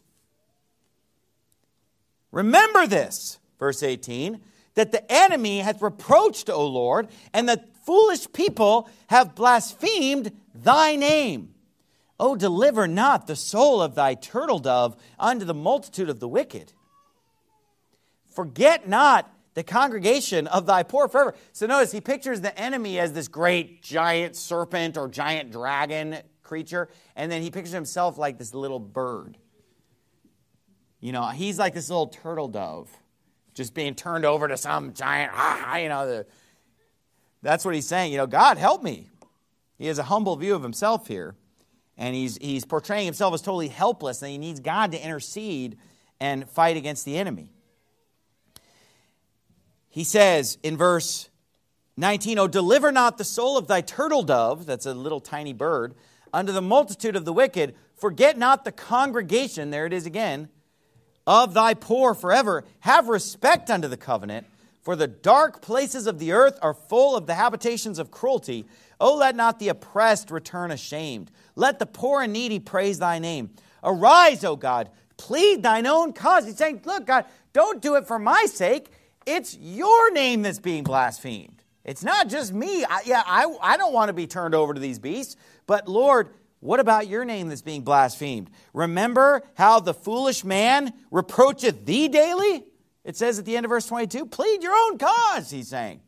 Speaker 1: Remember this, verse 18, that the enemy hath reproached, O Lord, and the foolish people have blasphemed thy name. O deliver not the soul of thy turtle dove unto the multitude of the wicked. Forget not the congregation of thy poor forever. So notice, he pictures the enemy as this great giant serpent or giant dragon creature, and then he pictures himself like this little bird. He's like this little turtle dove, just being turned over to some giant, that's what he's saying. God, help me. He has a humble view of himself here. And he's portraying himself as totally helpless, and he needs God to intercede and fight against the enemy. He says in verse 19, O deliver not the soul of thy turtle dove, that's a little tiny bird, unto the multitude of the wicked. Forget not the congregation, there it is again, of thy poor forever. Have respect unto the covenant, for the dark places of the earth are full of the habitations of cruelty. O let not the oppressed return ashamed. Let the poor and needy praise thy name. Arise, O God, plead thine own cause. He's saying, look, God, don't do it for my sake. It's your name that's being blasphemed. It's not just me. I don't want to be turned over to these beasts. But Lord, what about your name that's being blasphemed? Remember how the foolish man reproacheth thee daily? It says at the end of verse 22, plead your own cause, he's saying.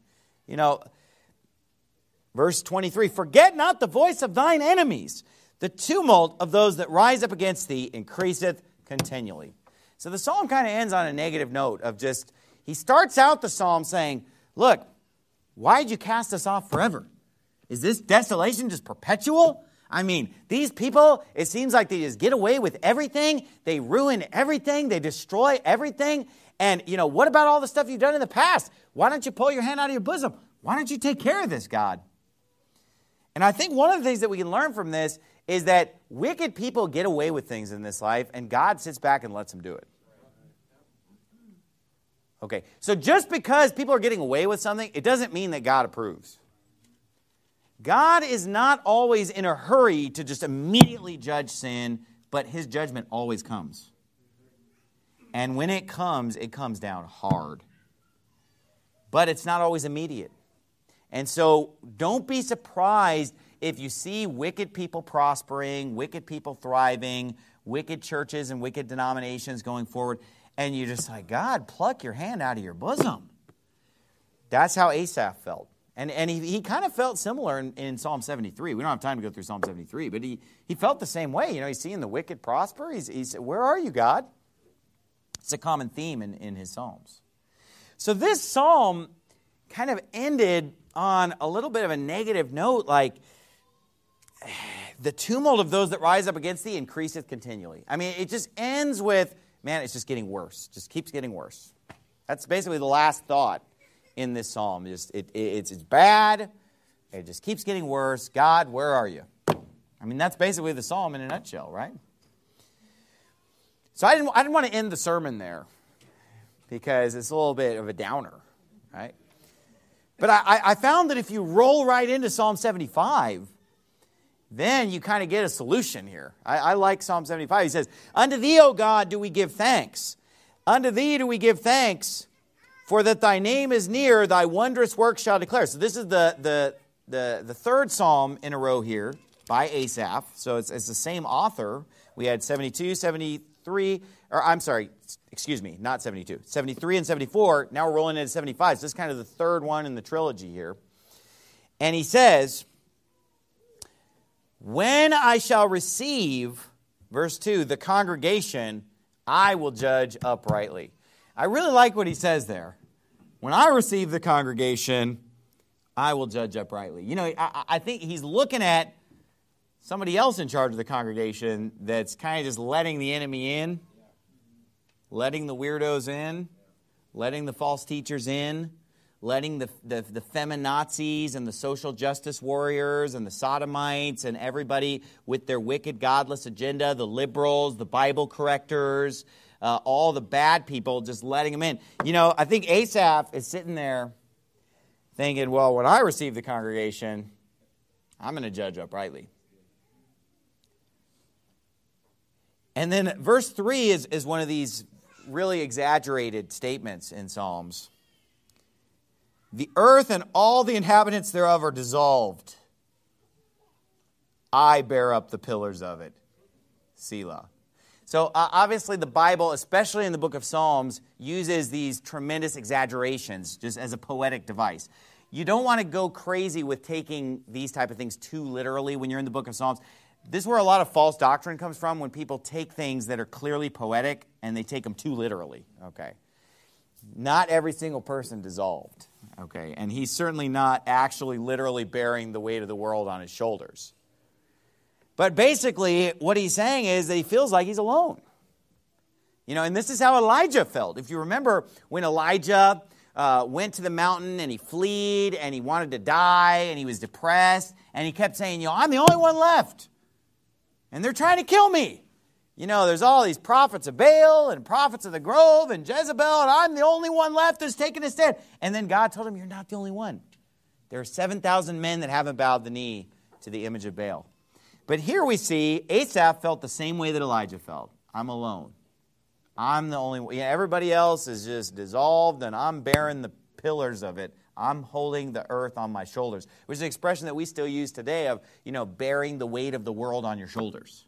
Speaker 1: Verse 23, forget not the voice of thine enemies. The tumult of those that rise up against thee increaseth continually. So the psalm kind of ends on a negative note of just, He starts out the psalm saying, look, why did you cast us off forever? Is this desolation just perpetual? I mean, these people, it seems like they just get away with everything. They ruin everything. They destroy everything. And, what about all the stuff you've done in the past? Why don't you pull your hand out of your bosom? Why don't you take care of this, God? And I think one of the things that we can learn from this is that wicked people get away with things in this life, and God sits back and lets them do it. Okay, so just because people are getting away with something, it doesn't mean that God approves. God is not always in a hurry to just immediately judge sin, but his judgment always comes. And when it comes down hard. But it's not always immediate. And so don't be surprised if you see wicked people prospering, wicked people thriving, wicked churches and wicked denominations going forward, and you're just like, God, pluck your hand out of your bosom. That's how Asaph felt. And he kind of felt similar in Psalm 73. We don't have time to go through Psalm 73, but he felt the same way. He's seeing the wicked prosper. He's where are you, God? It's a common theme in his Psalms. So this psalm kind of ended on a little bit of a negative note, like the tumult of those that rise up against thee increaseth continually. I mean, it just ends with, man, it's just getting worse. Just keeps getting worse. That's basically the last thought in this psalm. It's bad. It just keeps getting worse. God, where are you? I mean, that's basically the psalm in a nutshell, right? So I didn't want to end the sermon there because it's a little bit of a downer, right? But I found that if you roll right into Psalm 75, then you kind of get a solution here. I like Psalm 75. He says, unto thee, O God, do we give thanks. Unto thee do we give thanks, for that thy name is near, thy wondrous works shall declare. So this is the third psalm in a row here by Asaph. So it's the same author. We had 72, 73, or I'm sorry, excuse me, not 72. 73 and 74. Now we're rolling into 75. So this is kind of the third one in the trilogy here. And he says, when I shall receive, verse 2, the congregation, I will judge uprightly. I really like what he says there. When I receive the congregation, I will judge uprightly. I think he's looking at somebody else in charge of the congregation that's kind of just letting the enemy in, letting the weirdos in, letting the false teachers in, letting the feminazis and the social justice warriors and the sodomites and everybody with their wicked, godless agenda, the liberals, the Bible correctors, all the bad people, just letting them in. I think Asaph is sitting there thinking, well, when I receive the congregation, I'm going to judge uprightly. And then verse 3 is one of these really exaggerated statements in Psalms. The earth and all the inhabitants thereof are dissolved. I bear up the pillars of it. Selah. So obviously the Bible, especially in the book of Psalms, uses these tremendous exaggerations just as a poetic device. You don't want to go crazy with taking these type of things too literally when you're in the book of Psalms. This is where a lot of false doctrine comes from, when people take things that are clearly poetic and they take them too literally. Okay. Not every single person dissolved. Okay. And he's certainly not actually literally bearing the weight of the world on his shoulders. But basically, what he's saying is that he feels like he's alone. And this is how Elijah felt. If you remember when Elijah went to the mountain and he fled and he wanted to die and he was depressed and he kept saying, I'm the only one left. And they're trying to kill me. There's all these prophets of Baal and prophets of the Grove and Jezebel, and I'm the only one left that's taking a stand. And then God told him, you're not the only one. There are 7,000 men that haven't bowed the knee to the image of Baal. But here we see Asaph felt the same way that Elijah felt. I'm alone. I'm the only one. Everybody else is just dissolved, and I'm bearing the pillars of it. I'm holding the earth on my shoulders, which is an expression that we still use today of, bearing the weight of the world on your shoulders.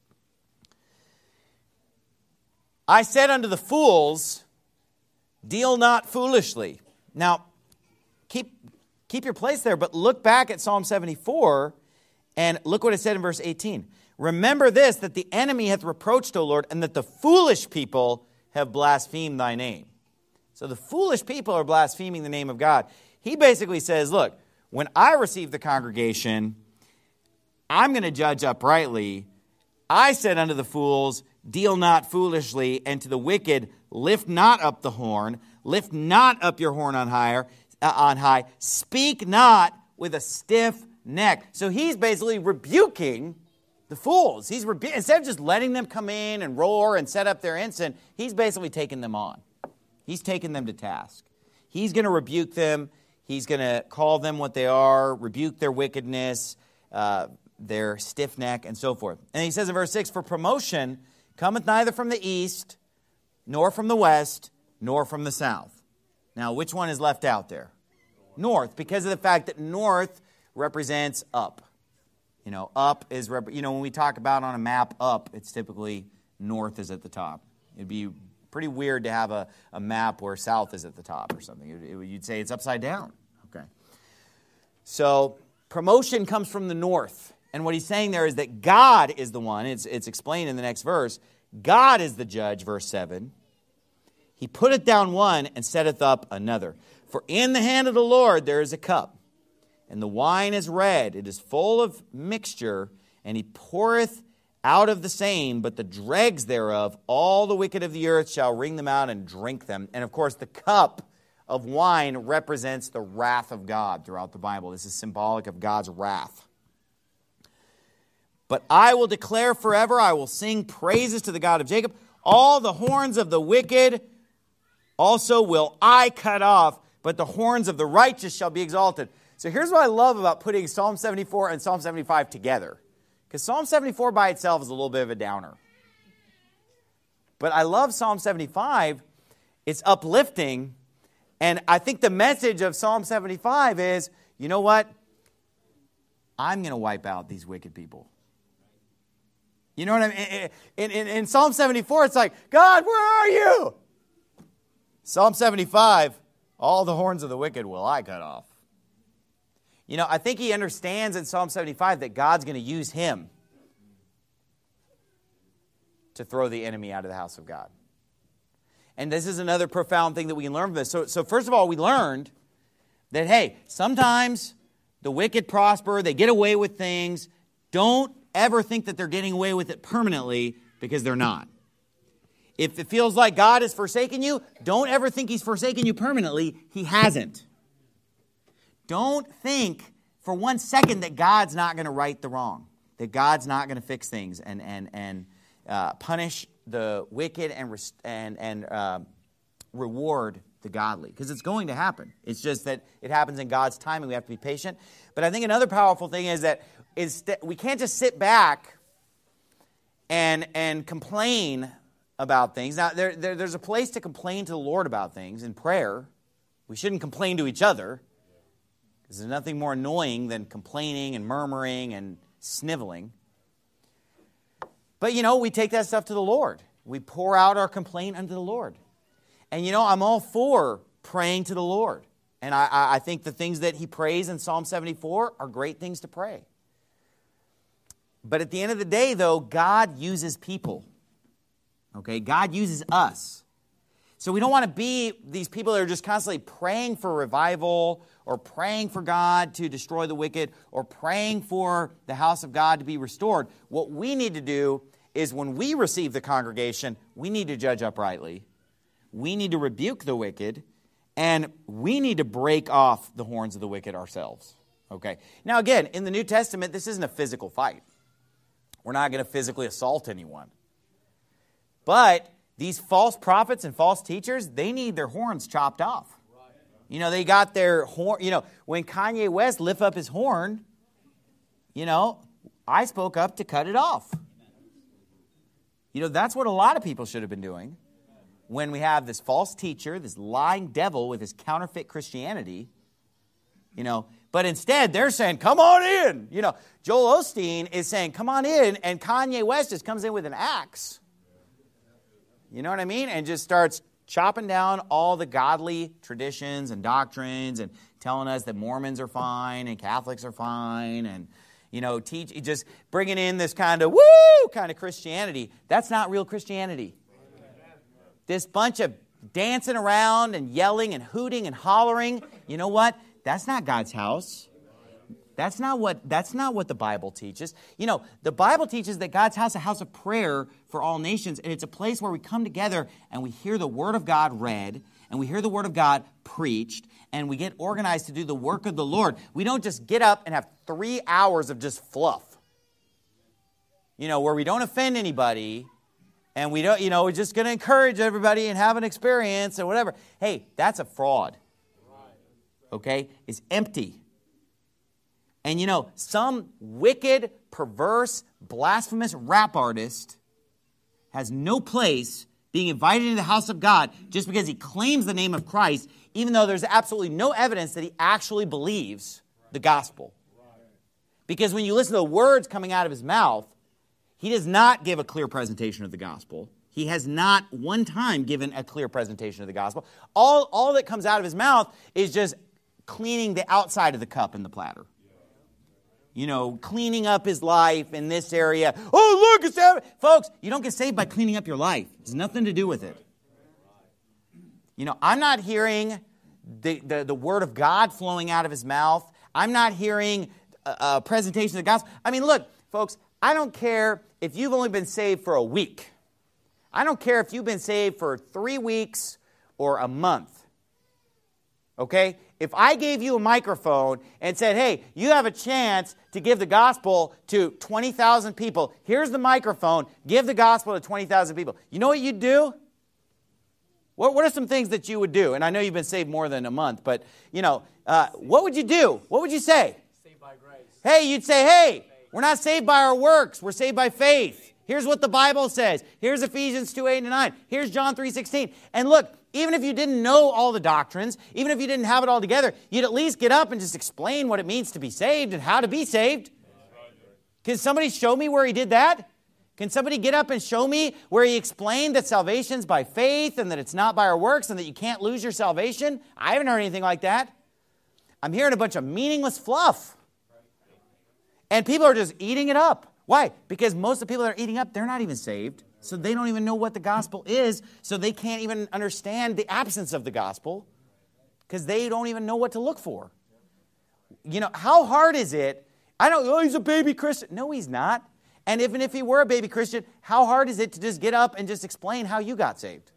Speaker 1: I said unto the fools, deal not foolishly. Now, keep your place there, but look back at Psalm 74 and look what it said in verse 18. Remember this, that the enemy hath reproached, O Lord, and that the foolish people have blasphemed thy name. So the foolish people are blaspheming the name of God. He basically says, look, when I receive the congregation, I'm going to judge uprightly. I said unto the fools, deal not foolishly, and to the wicked, lift not up the horn, lift not up your horn on high, speak not with a stiff neck. So he's basically rebuking the fools. Instead of just letting them come in and roar and set up their incense, he's basically taking them on. He's taking them to task. He's going to rebuke them. He's going to call them what they are, rebuke their wickedness, their stiff neck, and so forth. And he says in verse 6, for promotion cometh neither from the east, nor from the west, nor from the south. Now, which one is left out there? North, because of the fact that north represents up. Up is, when we talk about on a map up, it's typically north is at the top. It'd be pretty weird to have a map where south is at the top or something. You'd say it's upside down. Okay. So promotion comes from the north. And what he's saying there is that God is the one. It's explained in the next verse. God is the judge, verse 7. He putteth down one and setteth up another. For in the hand of the Lord there is a cup, and the wine is red. It is full of mixture, and he poureth out of the same, but the dregs thereof, all the wicked of the earth shall wring them out and drink them. And of course, the cup of wine represents the wrath of God throughout the Bible. This is symbolic of God's wrath. But I will declare forever, I will sing praises to the God of Jacob. All the horns of the wicked also will I cut off, but the horns of the righteous shall be exalted. So here's what I love about putting Psalm 74 and Psalm 75 together. Because Psalm 74 by itself is a little bit of a downer. But I love Psalm 75. It's uplifting. And I think the message of Psalm 75 is, you know what? I'm going to wipe out these wicked people. You know what I mean? In Psalm 74, it's like, God, where are you? Psalm 75, all the horns of the wicked will I cut off. I think he understands in Psalm 75 that God's going to use him to throw the enemy out of the house of God. And this is another profound thing that we can learn from this. So first of all, we learned that, hey, sometimes the wicked prosper, they get away with things. Don't ever think that they're getting away with it permanently, because they're not. If it feels like God has forsaken you, don't ever think he's forsaken you permanently. He hasn't. Don't think for 1 second that God's not going to right the wrong, that God's not going to fix things and punish the wicked and reward the godly, because it's going to happen. It's just that it happens in God's time, and we have to be patient. But I think another powerful thing is that we can't just sit back and complain about things. Now, there's a place to complain to the Lord about things in prayer. We shouldn't complain to each other, because there's nothing more annoying than complaining and murmuring and sniveling. But, we take that stuff to the Lord. We pour out our complaint unto the Lord. And, I'm all for praying to the Lord. And I think the things that he prays in Psalm 74 are great things to pray. But at the end of the day, though, God uses people. Okay? God uses us. So we don't want to be these people that are just constantly praying for revival, or praying for God to destroy the wicked, or praying for the house of God to be restored. What we need to do is, when we receive the congregation, we need to judge uprightly. We need to rebuke the wicked, and we need to break off the horns of the wicked ourselves. Okay? Now again, in the New Testament, this isn't a physical fight. We're not going to physically assault anyone. But these false prophets and false teachers, they need their horns chopped off. They got their horn. When Kanye West lifted up his horn, I spoke up to cut it off. That's what a lot of people should have been doing. When we have this false teacher, this lying devil with his counterfeit Christianity, but instead they're saying, come on in. Joel Osteen is saying, come on in, and Kanye West just comes in with an axe. You know what I mean? And just starts chopping down all the godly traditions and doctrines and telling us that Mormons are fine and Catholics are fine and, just bringing in this kind of kind of Christianity. That's not real Christianity. This bunch of dancing around and yelling and hooting and hollering. You know what? That's not God's house. That's not what the Bible teaches. You know, the Bible teaches that God's house is a house of prayer for all nations, and it's a place where we come together and we hear the Word of God read, and we hear the Word of God preached, and we get organized to do the work of the Lord. We don't just get up and have 3 hours of just fluff, you know, where we don't offend anybody, and we don't, you know, we're just going to encourage everybody and have an experience or whatever. Hey, that's a fraud. Okay? It's empty. And you know, some wicked, perverse, blasphemous rap artist has no place being invited into the house of God just because he claims the name of Christ, even though there's absolutely no evidence that he actually believes the gospel. Because when you listen to the words coming out of his mouth, he does not give a clear presentation of the gospel. He has not one time given a clear presentation of the gospel. All that comes out of his mouth is just cleaning the outside of the cup and the platter. You know, cleaning up his life in this area. Oh, look, it's happening. Folks, you don't get saved by cleaning up your life. It's nothing to do with it. You know, I'm not hearing the word of God flowing out of his mouth. I'm not hearing a presentation of the gospel. I mean, look, folks, I don't care if you've only been saved for a week. I don't care if you've been saved for 3 weeks or a month. Okay? If I gave you a microphone and said, hey, you have a chance to give the gospel to 20,000 people. Here's the microphone. Give the gospel to 20,000 people. You know what you'd do? What are some things that you would do? And I know you've been saved more than a month, but, you know, what would you do? What would you say?
Speaker 2: Saved by grace.
Speaker 1: Hey, you'd say, hey, we're not saved by our works. We're saved by faith. Here's what the Bible says. Here's Ephesians 2:8-9. Here's John 3:16. And look, even if you didn't know all the doctrines, even if you didn't have it all together, you'd at least get up and just explain what it means to be saved and how to be saved. Can somebody show me where he did that? Can somebody get up and show me where he explained that salvation's by faith and that it's not by our works and that you can't lose your salvation? I haven't heard anything like that. I'm hearing a bunch of meaningless fluff. And people are just eating it up. Why? Because most of the people that are eating up, they're not even saved. So they don't even know what the gospel is. So they can't even understand the absence of the gospel because they don't even know what to look for. You know, how hard is it? He's a baby Christian. No, he's not. And even if he were a baby Christian, how hard is it to just get up and just explain how you got saved?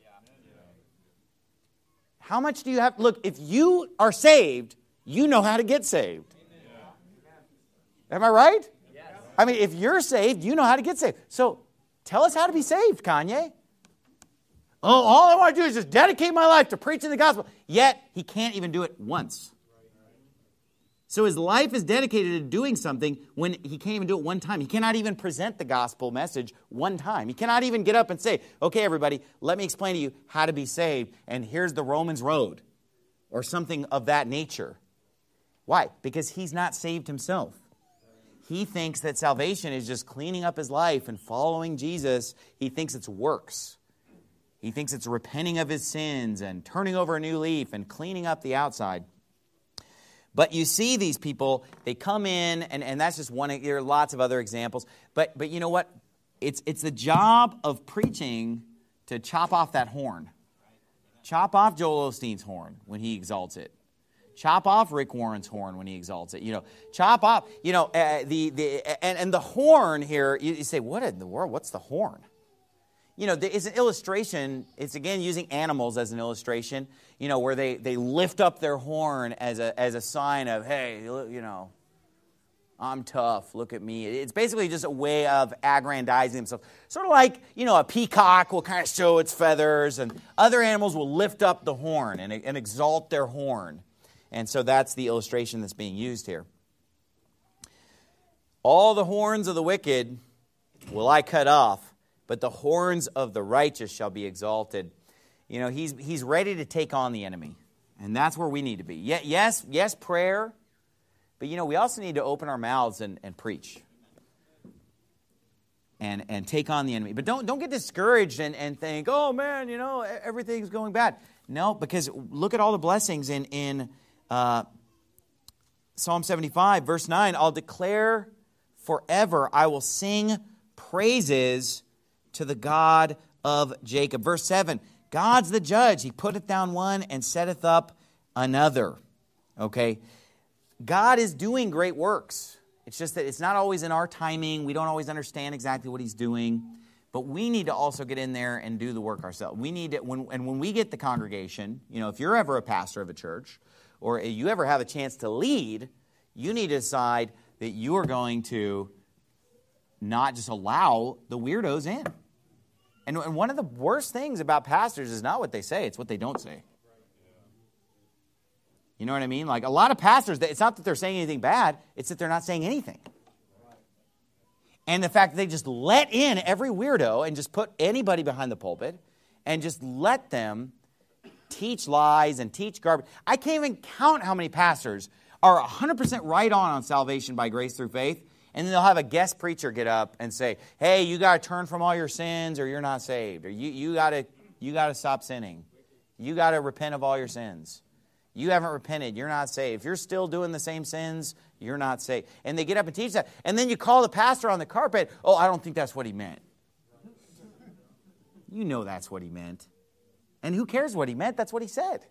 Speaker 1: How much do you have? Look, if you are saved, you know how to get saved. Am I right? I mean, if you're saved, you know how to get saved. So tell us how to be saved, Kanye. Oh, all I want to do is just dedicate my life to preaching the gospel. Yet, he can't even do it once. So his life is dedicated to doing something when he can't even do it one time. He cannot even present the gospel message one time. He cannot even get up and say, okay, everybody, let me explain to you how to be saved, and here's the Romans road, or something of that nature. Why? Because he's not saved himself. He thinks that salvation is just cleaning up his life and following Jesus. He thinks it's works. He thinks it's repenting of his sins and turning over a new leaf and cleaning up the outside. But you see these people, they come in, and that's just one. There are lots of other examples. But you know what? It's the job of preaching to chop off that horn. Chop off Joel Osteen's horn when he exalts it. Chop off Rick Warren's horn when he exalts it. You know, chop off. You know, the horn here. You say, what in the world? What's the horn? You know, it's an illustration. It's again using animals as an illustration. You know, where they lift up their horn as a sign of, hey, you know, I'm tough. Look at me. It's basically just a way of aggrandizing themselves. Sort of like, you know, a peacock will kind of show its feathers, and other animals will lift up the horn and exalt their horn. And so that's the illustration that's being used here. All the horns of the wicked will I cut off, but the horns of the righteous shall be exalted. You know, he's ready to take on the enemy. And that's where we need to be. Yes, prayer. But, you know, we also need to open our mouths and preach. And take on the enemy. But don't get discouraged and think, oh, man, you know, everything's going bad. No, because look at all the blessings in Psalm 75, verse 9. I'll declare forever, I will sing praises to the God of Jacob. Verse 7, God's the judge. He putteth down one and setteth up another. Okay? God is doing great works. It's just that it's not always in our timing. We don't always understand exactly what he's doing. But we need to also get in there and do the work ourselves. We need to, when we get the congregation, if you're ever a pastor of a church, or you ever have a chance to lead, you need to decide that you are going to not just allow the weirdos in. And one of the worst things about pastors is not what they say, it's what they don't say. You know what I mean? Like a lot of pastors, it's not that they're saying anything bad, it's that they're not saying anything. And the fact that they just let in every weirdo and just put anybody behind the pulpit and just let them teach lies and teach garbage. I can't even count how many pastors are 100% right on salvation by grace through faith, and then they'll have a guest preacher get up and say, hey, you got to turn from all your sins or you're not saved. Or you got to stop sinning. You got to repent of all your sins. You haven't repented. You're not saved. If you're still doing the same sins, you're not saved. And they get up and teach that. And then you call the pastor on the carpet, oh, I don't think that's what he meant. You know that's what he meant. And who cares what he meant? That's what he said.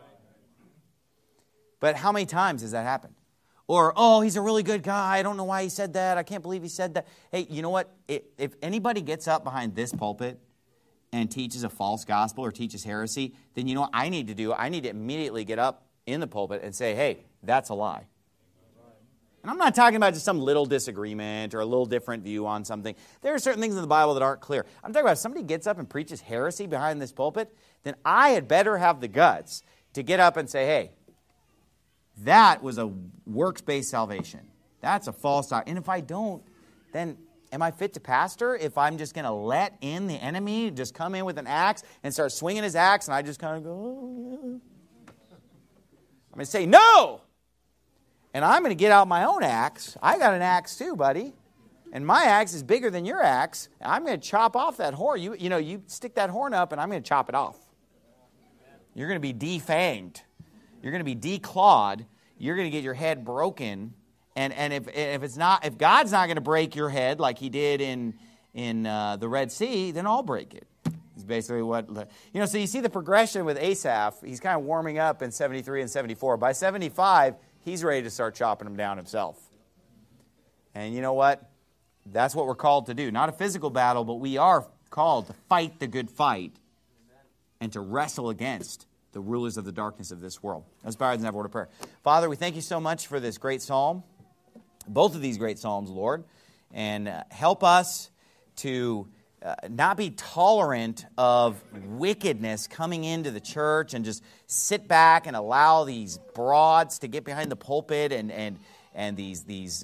Speaker 1: But how many times has that happened? Or, oh, he's a really good guy. I don't know why he said that. I can't believe he said that. Hey, you know what? If anybody gets up behind this pulpit and teaches a false gospel or teaches heresy, then you know what I need to do? I need to immediately get up in the pulpit and say, hey, that's a lie. And I'm not talking about just some little disagreement or a little different view on something. There are certain things in the Bible that aren't clear. I'm talking about if somebody gets up and preaches heresy behind this pulpit, then I had better have the guts to get up and say, hey, that was a works-based salvation. That's a false doctrine. And if I don't, then am I fit to pastor if I'm just going to let in the enemy, just come in with an axe and start swinging his axe, and I just kind of go, oh, yeah. I'm going to say, no! And I'm going to get out my own axe. I got an axe too, buddy. And my axe is bigger than your axe. I'm going to chop off that horn. You stick that horn up, and I'm going to chop it off. You're going to be defanged. You're going to be declawed. You're going to get your head broken. And if God's not going to break your head like He did in the Red Sea, then I'll break it. Is basically what So you see the progression with Asaph. He's kind of warming up in 73 and 74. By 75, he's ready to start chopping them down himself. And you know what? That's what we're called to do. Not a physical battle, but we are called to fight the good fight and to wrestle against the rulers of the darkness of this world. Let's bow our heads and have a word of prayer. Father, we thank you so much for this great psalm, both of these great psalms, Lord, and help us to not be tolerant of wickedness coming into the church and just sit back and allow these broads to get behind the pulpit and these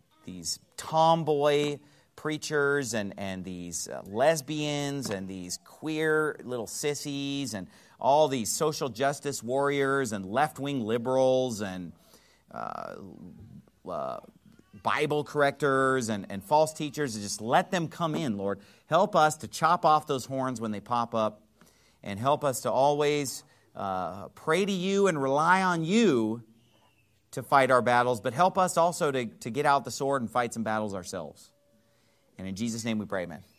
Speaker 1: tomboy preachers and these lesbians and these queer little sissies and all these social justice warriors and left-wing liberals and Bible correctors and false teachers, and just let them come in, Lord. Help us to chop off those horns when they pop up, and help us to always pray to you and rely on you to fight our battles, but help us also to get out the sword and fight some battles ourselves. And in Jesus' name we pray, amen.